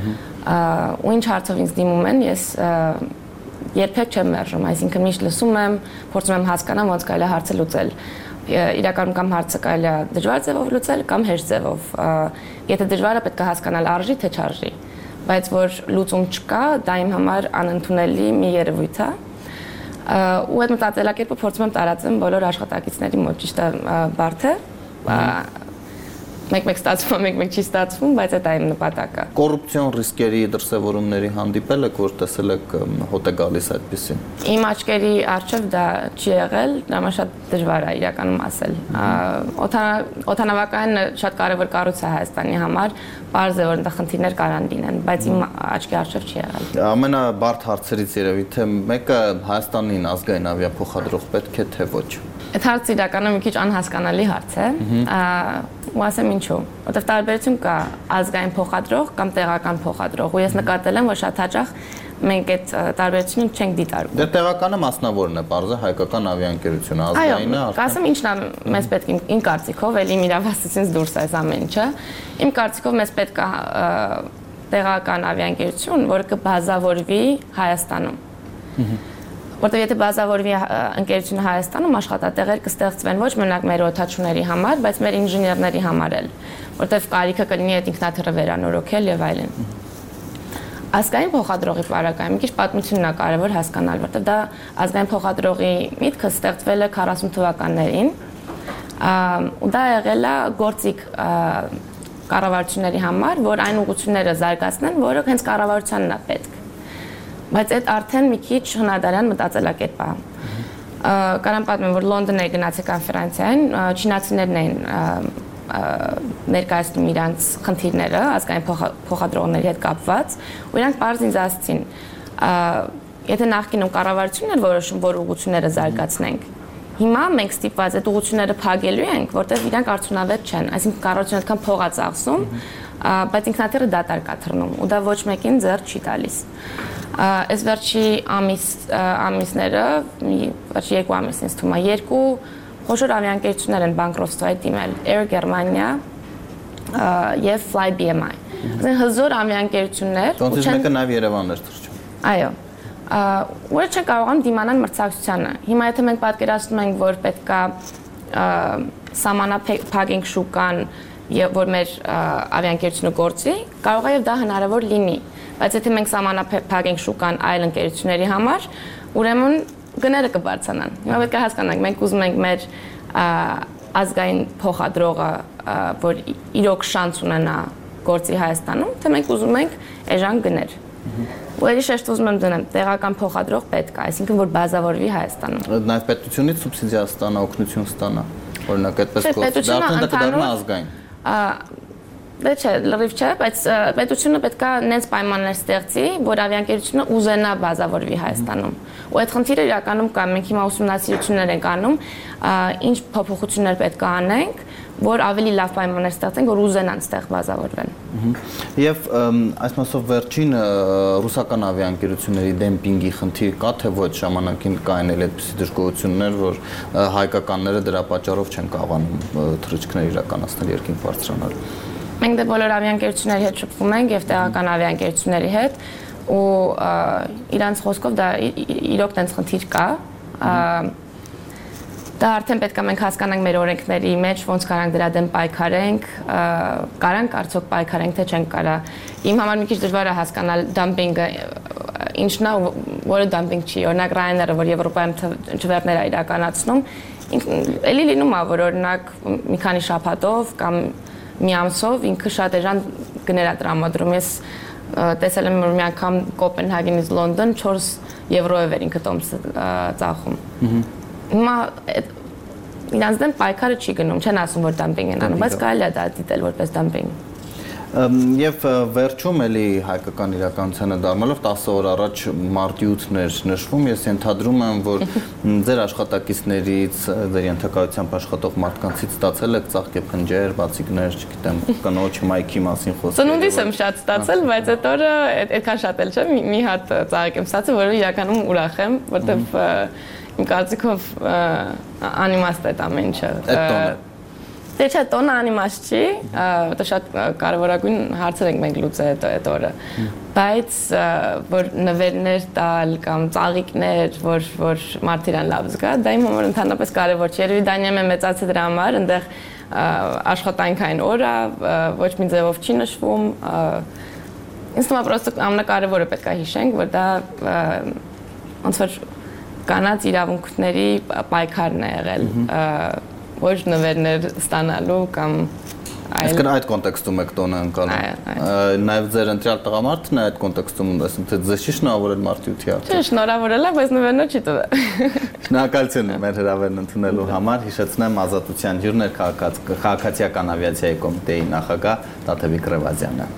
Ու ինչ հարցով ինձ դիմում են, ես երբեք չեմ մերժում, այսինքն միշտ լսում եմ, փորձում եմ հասկանալ ոնց կարելի է հարցը լուծել։ Իրականում կամ հարցը կարելի է դժվար ձևով լուծել, կամ հեշտ ձևով։ Եթե դժվար է, պետք է հասկանալ արժի թե չարժի, բայց որ լուծում չկա, դա իմ համար անընդունելի մի երևույթ է։ Ու այդ մտածելակերպը փորձում եմ տարածեմ բոլոր աշխատակիցների մոտ, ճիշտ է, բարդ է։ Մեկ-մեկ ստացվում է, մեկ-մեկ չի ստացվում, բայց դա իմ նպատակը։ Կոռուպցիոն ռիսկերի դրսևորումների հանդիպել եք, որ տեսել եք հոտ է գալիս այդպեսին։ Իմ աչքերի առջև դա չի եղել, դա շատ դժվար է իրականում ասել։ Օդանավակայանը շատ կարևոր կառույց է Հայաստանի համար, պարզ է, որ այնտեղ խնդիրներ կարան լինեն, բայց իմ աչքի առջև չի եղել։ Ամենաբարդ հարցերից երևի թե մեկը Հայաստանին ազգային ավիափոխադրող պետք է թե ոչ։ Այդ հարցը իրականում մի քիչ անհասկանալի հարց է, ու ասեմ ինչու, որտեղ տարբերություն կա ազգային փոխադրող կամ տեղական փոխադրող, ու ես նկատել եմ, որ շատ հաճախ մենք այդ տարբերությունը չենք դիտարկում։ Դե տեղականը մասնավորն է, բարձր հայկական ավիաընկերությունը, ազգայինը արդեն։ Կասեմ ինչն է մեզ պետք իմ կարծիքով, էլի իմ իրավասությունից դուրս է այս ամեն ինչը։ Իմ կարծիքով մեզ պետք է տեղական ավիաընկերություն, որը կբազավորվի Հայաստանում։ Որտեղ եթե բազավորվի ընկերությունը Հայաստանում, աշխատատեղեր կստեղծվեն ոչ մենակ մեր օդաչուների համար, բայց մեր ինժեներների համար էլ, որտեղ կարիքը կլինի այդ ինքնաթիռը վերանորոգել եւ այլն։ Ազգային փոխադրողի պարագայում մի քիչ պատմությունն է կարևոր հասկանալ, որտեղ դա ազգային փոխադրողի միտքը ստեղծվել է 40 թվականներին, ու դա եղել է գործիք կառավարությունների համար, որ այն ուղղությունները զարգացնեն, որը հենց կառավարությանն է պետք։ Բայց այդ արդեն մի քիչ հնարդարյան մտածելակերպ է։ Կարամ պատմեմ, որ Լոնդոն է գնացի կոնֆերանսիային, չինացիներն էին ներկայացնում իրանց խնդիրները ազգային փոխադրողների հետ կապված, ու իրանք պարզ ինձ ասացին, եթե նախկինում կառավարությունն էր որոշում, որ ուղղությունները զարգացնենք, հիմա մենք ստիպված այդ ուղղությունները փակելու ենք, որտեղ իրանք արդյունավետ չեն, այսինքն կառավարությունը այդքան փող է ծախսում, բայց ինքնաթիռը դատարկ է թռնում, ու դա ոչ մեկին ձեռ չի տալիս։ Այս վերջի ամիսները, վերջի 2 ամիս ինձ թվում է, 2 խոշոր ավիաընկերություններ են բանկրոտствоյի դիմել, Air Germania եւ FlyBMI։ Այսինքն հզոր ավիաընկերություններ, ոնց մեկը նաեւ Երևանն էր թռչում։ Այո։ Որը չեն կարողանում դիմանալ մրցակցությանը։ Հիմա եթե մենք պատկերացնում ենք, որ պետքա սահմանափակենք շուկան, որ մեր ավիաընկերությունը գործի, կարող է եւ դա հնարավոր լինի։ Բայց եթե մենք սահմանափակենք շուկան այլ ընկերությունների համար, ուրեմն գները կբարձրանան։ Հիմա պետք է հասկանանք, մենք ուզում ենք մեր ազգային փոխադրողը, որ իրոք շանս ունենա գործի Հայաստանում, թե մենք ուզում ենք էժան գներ։ Ու էլի շեշտ ուզում եմ դնեմ, տեղական փոխադրող պետք է, այսինքն որ բազավորվի Հայաստանում։ Նաև պետությունից սուբսիդիա ստանա, օգնություն ստանա։ Օրինակ այդպես գործի, դա արդեն կդառնա ազգային։ Դե չէ, լրիվ չէ, բայց պետությունը պետքա նենց պայմաններ ստեղծի, որ ավիաընկերությունը ուզենա բազավորվի Հայաստանում։ Ու այդ խնդիրը իրականում կա, մենք հիմա ուսումնասիրություններ ենք անում, ինչ փոփոխություններ պետք է անենք, որ ավելի լավ պայմաններ ստեղծենք, որ ուզենան ստեղ բազավորվեն։ Եվ այս մասով վերջին ռուսական ավիաընկերությունների դեմպինգի խնդիր կա, թե ոչ, ժամանակին կային այդպիսի դժգոհություններ, որ հայկականները դրա պատճառով չեն կարողանում թռիչքներ իրականացնել երկինք բարձրանալ։ Մենք դե բոլոր ավիաընկերությունների հետ շփվում ենք եւ տեղական avioընկերությունների հետ ու իրանց խոսքով դա իրոք տենց խնդիր կա։ Դա արդեն պետք է մենք հասկանանք մեր օրենքների մեջ ոնց կարանք դրա դեմ պայքարենք, կարանք արդյոք պայքարենք, թե չենք կարա։ Իմ համար մի քիչ դժվար է հասկանալ դամպինգը ինչն է, որը դամպինգ չի։ Օրինակ Ryanair-ը, որ Եվրոպայում չվերներ է իրականացնում, էլի լինում է, որ օրինակ մի քանի շաբաթով կամ մի ամսով ինքը շատ էժան գներ է տրամադրում։ Ես տեսել եմ որ մի անգամ Կոպենհագենից Լոնդոն 4 եվրոյով էր ինքը տոմսը ծախում։ Հիմա իրանց դեմ պայքարը չի գնում, չեն ասում որ դամպինգ են անում, բայց կարելի է դա դիտել որպես դամպինգ։ Եվ վերջում էլի հայկական իրականությանը դառնալով 10 օր առաջ մարտի 8-ն էր նշվում, ես ենթադրում եմ, որ ձեր աշխատակիցներից, ձեր ենթակայությամբ աշխատող մարդկանցից ստացել եք ծաղկե փնջեր, բացիկներ, չգիտեմ, կնոջ մայքի մասին խոսել։ Ծնունդիս եմ շատ ստացել, բայց այդ օրը այդքան շատ էլ չէ, մի հատ ծաղիկ եմ ստացել, որը իրականում ուրախ եմ, որտեվ իմ կարծիքով անիմաստ է այդ ամեն ինչը։ Դե չէ, տոնը անիմաստ չի, որտեղ շատ կարևորագույն հարցեր ենք մենք լուծել այդ օրը, բայց որ նվերներ տալ կամ ծաղիկներ, որ մարդը իրան լավ զգա, դա իմ համար ընդհանրապես կարևոր չի, երևի Դանիայում եմ մեծացել դրա համար, այնտեղ աշխատանքային օր է, ոչ մի ձևով չի նշվում, ինձ թվում է պրոստը ամենակարևորը պետք է հիշենք, որ դա ոնց որ կանանց իրավունքների պայքարն է եղել, ոչ նվերներ ստանալու կամ այլ։ Իսկ այդ կոնտեքստում եք տոնը ընկալում։ Նաև ձեր ընտրյալ տղամարդն է այդ կոնտեքստում, ասում թե ձեզ չի շնորհավորել մարտի 8-ի արդյոք։ Չէ, շնորհավորել է, բայց նվերներ չի տվել։ Շնորհակալություն մեր հրավերն ընդունելու համար։ Հիշեցնեմ Ազատության հյուրն էր քաղաքացիական ավիացիայի կոմիտեի նախագահ Տաթևիկ Ռևազյանը։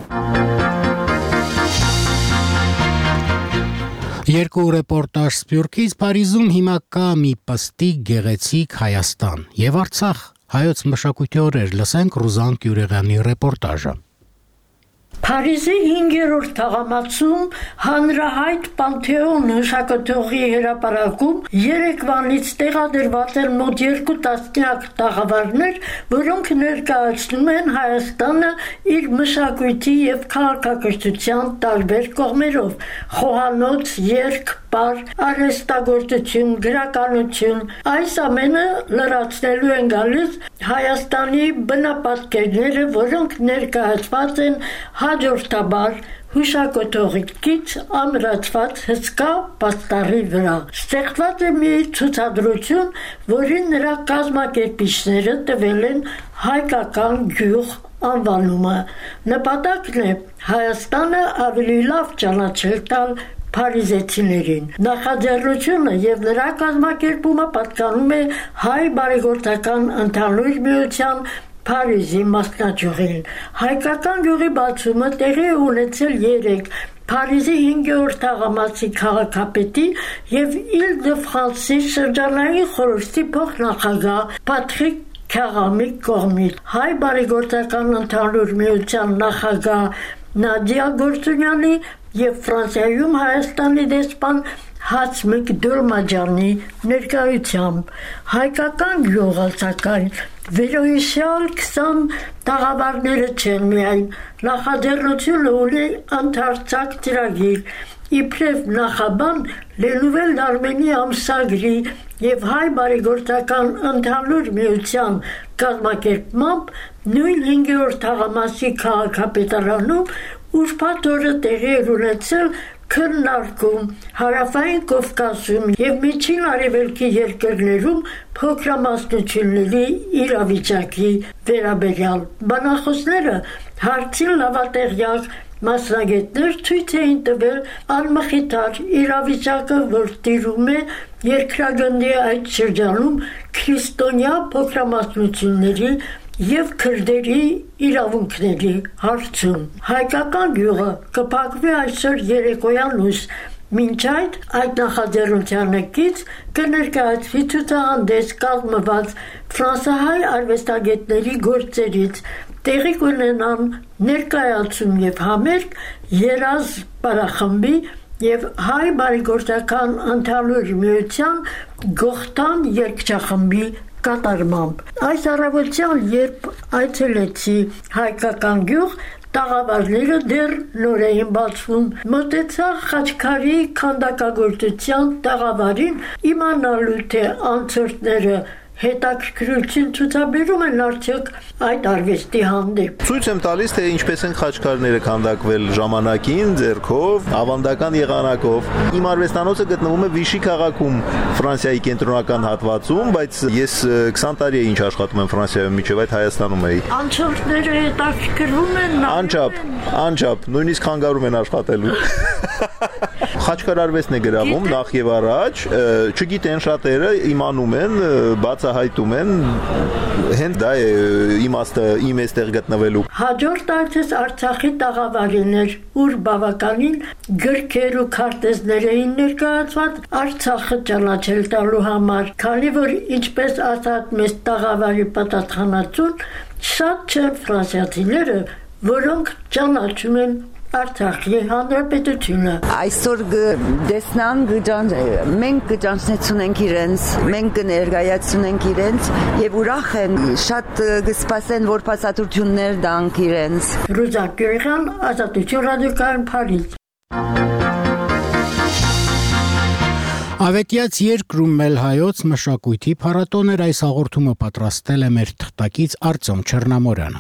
Երկու ռեպորտաժ Սփյուռքից Փարիզում հիմա կա մի պստիկ գեղեցիկ Հայաստան եւ Արցախ հայոց մշակույթի օրեր լսենք Ռուզան Կյուրեղյանի ռեպորտաժը Փարիզի 5-րդ թաղամասում հանրահայտ Պանթեոն հուշակոթողի հրապարակում երեկվանից տեղադրված են մոտ 2 տասնյակ տաղավարներ, որոնք ներկայացնում են Հայաստանը իր մշակույթի եւ քաղաքակրթության տարբեր կողմերով՝ խոհանոց, երգ, պար, արհեստագործություն, գրականություն։ Այս ամենը լրացնելու են գալիս Հայաստանի բնապատկերները, որոնք ներկայացված են հաջորդաբար հուշակոթողից ամրացված հսկա պաստառի վրա։ Ստեղծված է մի ցուցադրություն, որի նրա կազմակերպիչները տվել են հայկական գյուղ անվանումը։ Նպատակն է Հայաստանը ավելի լավ ճանաչել տալ փարիզեցիներին։ Նախաձեռնությունը եւ նրա կազմակերպումը պատկանում է Հայ բարեգործական ընդհանուր միության Փարիզի մասնաճյուղին։ Հայկական գյուղի բացումը տեղի է ունեցել 3 Փարիզի 5-րդ թաղամասի քաղաքապետի եւ Իլ-դե-Ֆրանսի շրջանային խորհրդի փոխնախագահ Պատրիկ Քաղամի կողմից։ Հայ բարեգործական ընդհանուր միության նախագահ Նադիա Գործունյանի եւ Ֆրանսիայում Հայաստանի դեսպան Հասմիկ Դոլմաջանի ներկայությամբ հայկական գյուղը սակայն վերոհիշյալ 20 տաղավարները չեն միայն նախաձեռնությունը ունի ընդարձակ ծրագիր իբրև նախաբան Լենուվել Դարմենի ամսագրի եւ Հայ բարեգործական ընդհանուր միության կազմակերպմամբ նույն 5-րդ թաղամասի քաղաքապետարանում ուրբաթ օրը տեղի էր ունեցել քննարկում Հարավային Կովկասում եւ Միջին Արևելքի երկրներում փոքրամասնությունների իրավիճակի վերաբերյալ։ Բանախոսները հարցին լավատեղյակ մասնագետներ ցույց էին տվել անմխիթար իրավիճակը, որ տիրում է երկրագնդի այդ շրջանում քրիստոնյա փոքրամասնությունների եւ քրդերի իրավունքների հարցում։ Հայկական գյուղը կփակվի այսօր երեկոյան լույս։ Մինչ այդ նախաձեռնությանը կից կներկայացվի ցուցահանդես կազմված ֆրանսահայ արվեստագետների գործերից, տեղի կունենան ներկայացում եւ համերգ երազ պարախմբի եւ հայ բարեգործական ընդհանուր միության Գողթան երգչախմբի կատարմամբ։ Այս առավոտյան, երբ այցելեցի հայկական գյուղ, տաղավարները դեռ նոր էին բացվում, մտեցա Խաչքարի քանդակագործության տաղավարին իմանալու թե անցորդները հետաքրքրություն ցուցաբերում են արդյոք այդ արվեստի հանդեպ։ Ցույց եմ տալիս թե ինչպես են խաչքարները քանդակվել ժամանակին, ձեռքով, ավանդական եղանակով։ Իմ արվեստանոցը գտնվում է Վիշի քաղաքում, Ֆրանսիայի կենտրոնական հատվածում, բայց ես 20 տարի է ինչ աշխատում եմ Ֆրանսիայում, մինչև այդ Հայաստանում էի։ Անցորդները հետաքրքրվում են։ Անչափ, նույնիսկ խանգարում են աշխատելու։ Խաչքար արվեստն է գրավում նախ եւ առաջ, չգիտեն շատերը, իմանում են, բացահայտում են, հենց դա է իմաստը իմ էստեղ գտնվելու։ Հաջորդ այցս Արցախի տաղավարին էր, ուր բավականին գրքեր ու քարտեզներ էին ներկայացված Արցախը ճանաչել տալու համար, քանի որ ինչպես ասաց մեծ տաղավարի պատասխանատուն, շատ չեն ֆրանսիացիները, որոնք ճանաչում են Արցախի հանրապետությունը։ Այսօր դեսնան մենք կճանչնեցունենք իրենց, մենք կներկայացնենք իրենց եւ ուրախ են, շատ կսպասեն, որ փաստաթղթություններ տանք իրենց։ Ռուզա Գյուղյան, Ազատություն ռադիոկայան, Փարիզ։ Ավետյաց երկրում Մելհայոց մշակույթի փառատոն էր, այս հաղորդումը պատրաստել է մեր թղթակից Արտյոմ Չեռնամորյանը։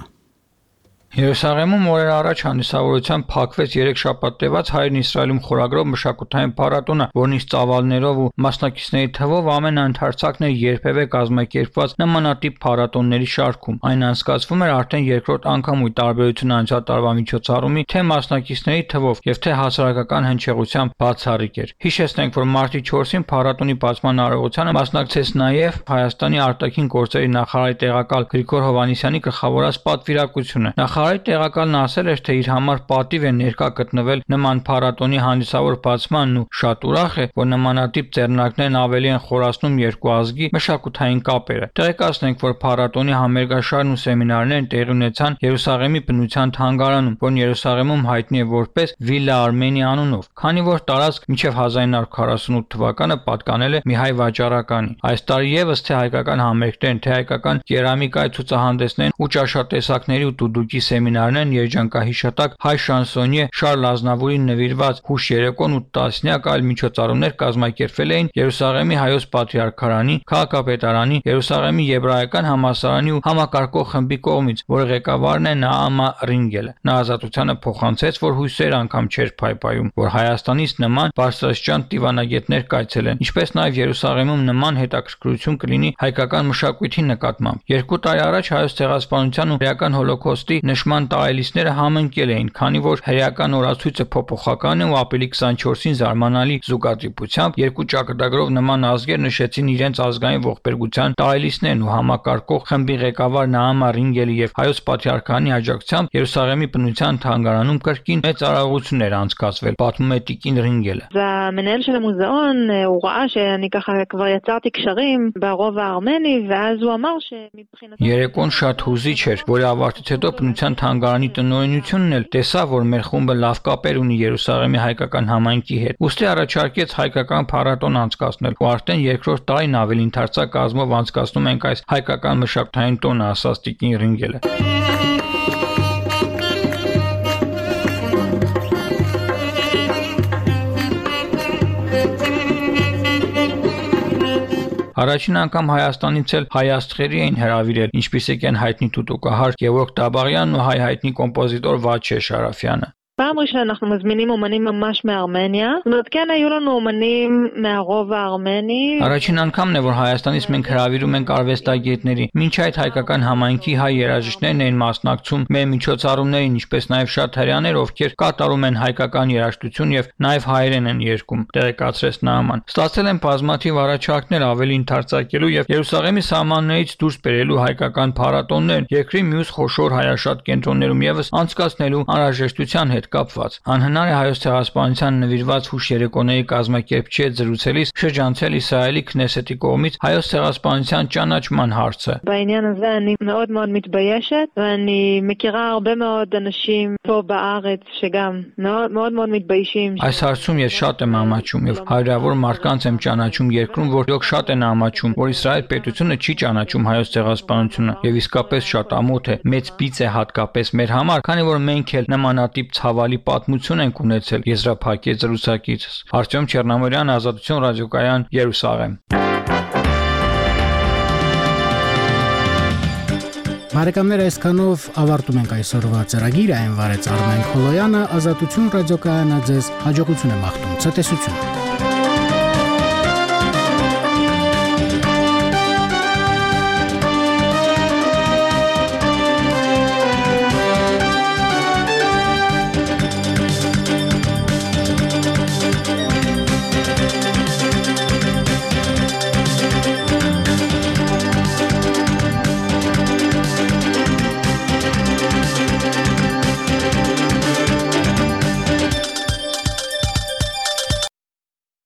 Երուսաղեմում օրեր առաջ հանդիսավորության փակվեց 3 շաբաթ տևած Հայրն Իսրայելում խորագրով մշակութային փառատոնը, որն ից ծավալներով ու մասնակիցների թվով ամենաընդարձակն էր երբևէ կազմակերպված նմանատիպ փառատոնների շարքում։ Այն անցկացվում էր արդեն երկրորդ անգամ ու տարբերությունը անցյալ տարվա միջոցառումի թե մասնակիցների թվով եւ թե հասարակական հնչեղությամբ բացառիկ էր։ Հիշեցնենք, որ մարտի 4-ին փառատոնի բացման արարողությանը մասնակցեց նաեւ Հայաստանի արտաքին գործերի նախարարի տեղակալ Գրիգոր Հովհաննիսյանի գլխավորած պատվիրակությունը։ Նախարարի տեղակալն ասել էր, թե իր համար պատիվ է ներկա գտնվել նման փառատոնի հանդիսավոր բացմանն ու շատ ուրախ է, որ նմանատիպ ձեռնարկներն ավելի են խորացնում երկու ազգի մշակութային կապերը։ Տեղեկացնենք, որ փառատոնի համերգաշարն ու սեմինարներն տեղի ունեցան Երուսաղեմի բնության թանգարանում, որն Երուսաղեմում հայտնի է որպես Վիլլա Արմենիա անունով, քանի որ տարածք մինչև 1948 թվականը պատկանել է մի հայ վաճառականի։ Այս տարի եւս թե հայկական համերգներն, թե հայկական կերամիկայի ցուցահանդեսներն ու ճաշատեսակների ու դուդուկի սեմինարներն երջանկահիշատակ հայ շանսոնիե Շարլ Ազնավուրին նվիրված հուշ երեկոն ու տասնյակ այլ միջոցառումներ կազմակերպվել էին Երուսաղեմի հայոց պատրիարքարանի, քաղաքապետարանի, Երուսաղեմի եբրայական համալսարանի ու համակարգող խմբի կողմից, որը ղեկավարն է Նաամա Ռինգելը։ Նա Ազատությանը փոխանցեց, որ հույսեր անգամ չէր փայփայում, որ Հայաստանից նման բարձրաստիճան դիվանագետներ կայցելեն, ինչպես նաև Երուսաղեմում նման հետաքրքրություն կլինի հայկական մշակույթի նկատմամբ։ 2 տարի առաջ հայոց ցեղասպանության ու հրեական հոլոկոստի նշման տարելիցները համընկել էին, քանի որ հրեական օրացույցը փոփոխական է ու ապրիլի 24-ին զարմանալի զուգադիպությամբ երկու ճակատագրով նման ազգեր նշեցին իրենց ազգային ողբերգության տարելիցներն ու համակարգող խմբի ղեկավար Նաամա Ռինգելի եւ հայոց պատրիարքանի աջակցությամբ Երուսաղեմի բնության թանգարանում կրկին մեծ արարողություններ անցկացվել, պատմում է Տիկին Ռինգելը։ והמנהל של המוזיאון הוא ראה שאני ככה כבר יצרתי קשרים ברוב הארמני ואז הוא אמר שמבחינתו Երեկոն շատ հուզիչ էր, որի ավարտից հետո բնության թանգարանի տնօրենությունն էլ տեսավ, որ մեր խումբը լավ կապեր ունի Երուսաղեմի հայկական համայնքի հետ։ Ուստի առաջարկեց հայկական փառատոն անցկացնել, ու արդեն երկրորդ տարին ավելի ընդարձակ կազմով անցկացնում ենք այս հայկական մշակութային տոնը, ասաց Տիկին Ռինգելը։ Առաջին անգամ Հայաստանից էլ հայ աստղերի էին հրավիրել, ինչպիսիք են հայտնի թութուկահար Գևորգ Դաբաղյանն ու հայ հայտնի կոմպոզիտոր Վաչե Շարաֆյանը։ פעם ראשונה אנחנו מזמינים אומנים ממש מארמניה. זאת אומרת, כן, היו לנו אומנים מהרוב הארמני. Առաջին անգամն է, որ Հայաստանից մենք հրավիրում ենք արվեստագետների։ Մինչ այդ հայկական համայնքի հայ երաժիշտներն էին մասնակցում մեր միջոցառումներին, ինչպես նաև շատ հրեաներ, ովքեր կատարում են հայկական երաժշտություն եւ նաև հայերեն են երգում, տեղեկացրեց Նաման։ Ստացել են բազմաթիվ առաջարկներ ավելի ընդարձակելու եւ Երուսաղեմի սահմաններից դուրս բերելու հայկական փառատոններ, երկրի մյուս խոշոր հայաշատ կենտրոններում եւս անցկացնելու անհրաժեշտության հետ կապված։ Անհնար է Հայոց ցեղասպանության նվիրված հուշ երեկոների կազմակերպչի հետ զրուցելիս շրջանցել Իսրայելի քնեսետի կողմից Հայոց ցեղասպանության ճանաչման հարցը։ בעניין הזה אני מאוד מאוד מתביישת ואני מכירה הרבה מאוד אנשים פה בארץ שגם מאוד מאוד מתביישים. Այս հարցում ես շատ եմ ամաչում եւ հարյուրավոր մարդկանց եմ ճանաչում երկրում, որոնք շատ են ամաչում, որ Իսրայել պետությունը չի ճանաչում Հայոց ցեղասպանությունը եւ իսկապես շատ ամոթ է, մեծ բիծ է հատկապես մեր համար, քանի որ մենք էլ նմանատիպ ցավալի պատմություն ենք ունեցել, եզրափակեց զրուցակիցս։ Արտյոմ Չեռնամորյան, Ազատություն ռադիոկայան, Երուսաղեմ։ Բարեկամներ, այսքանով ավարտում ենք այսօրվա ծրագիրը, այն վարեց Արմեն Խոլոյանը, Ազատություն ռադիոկայանը ձեզ հաջողություն է մաղթում, ցտեսություն։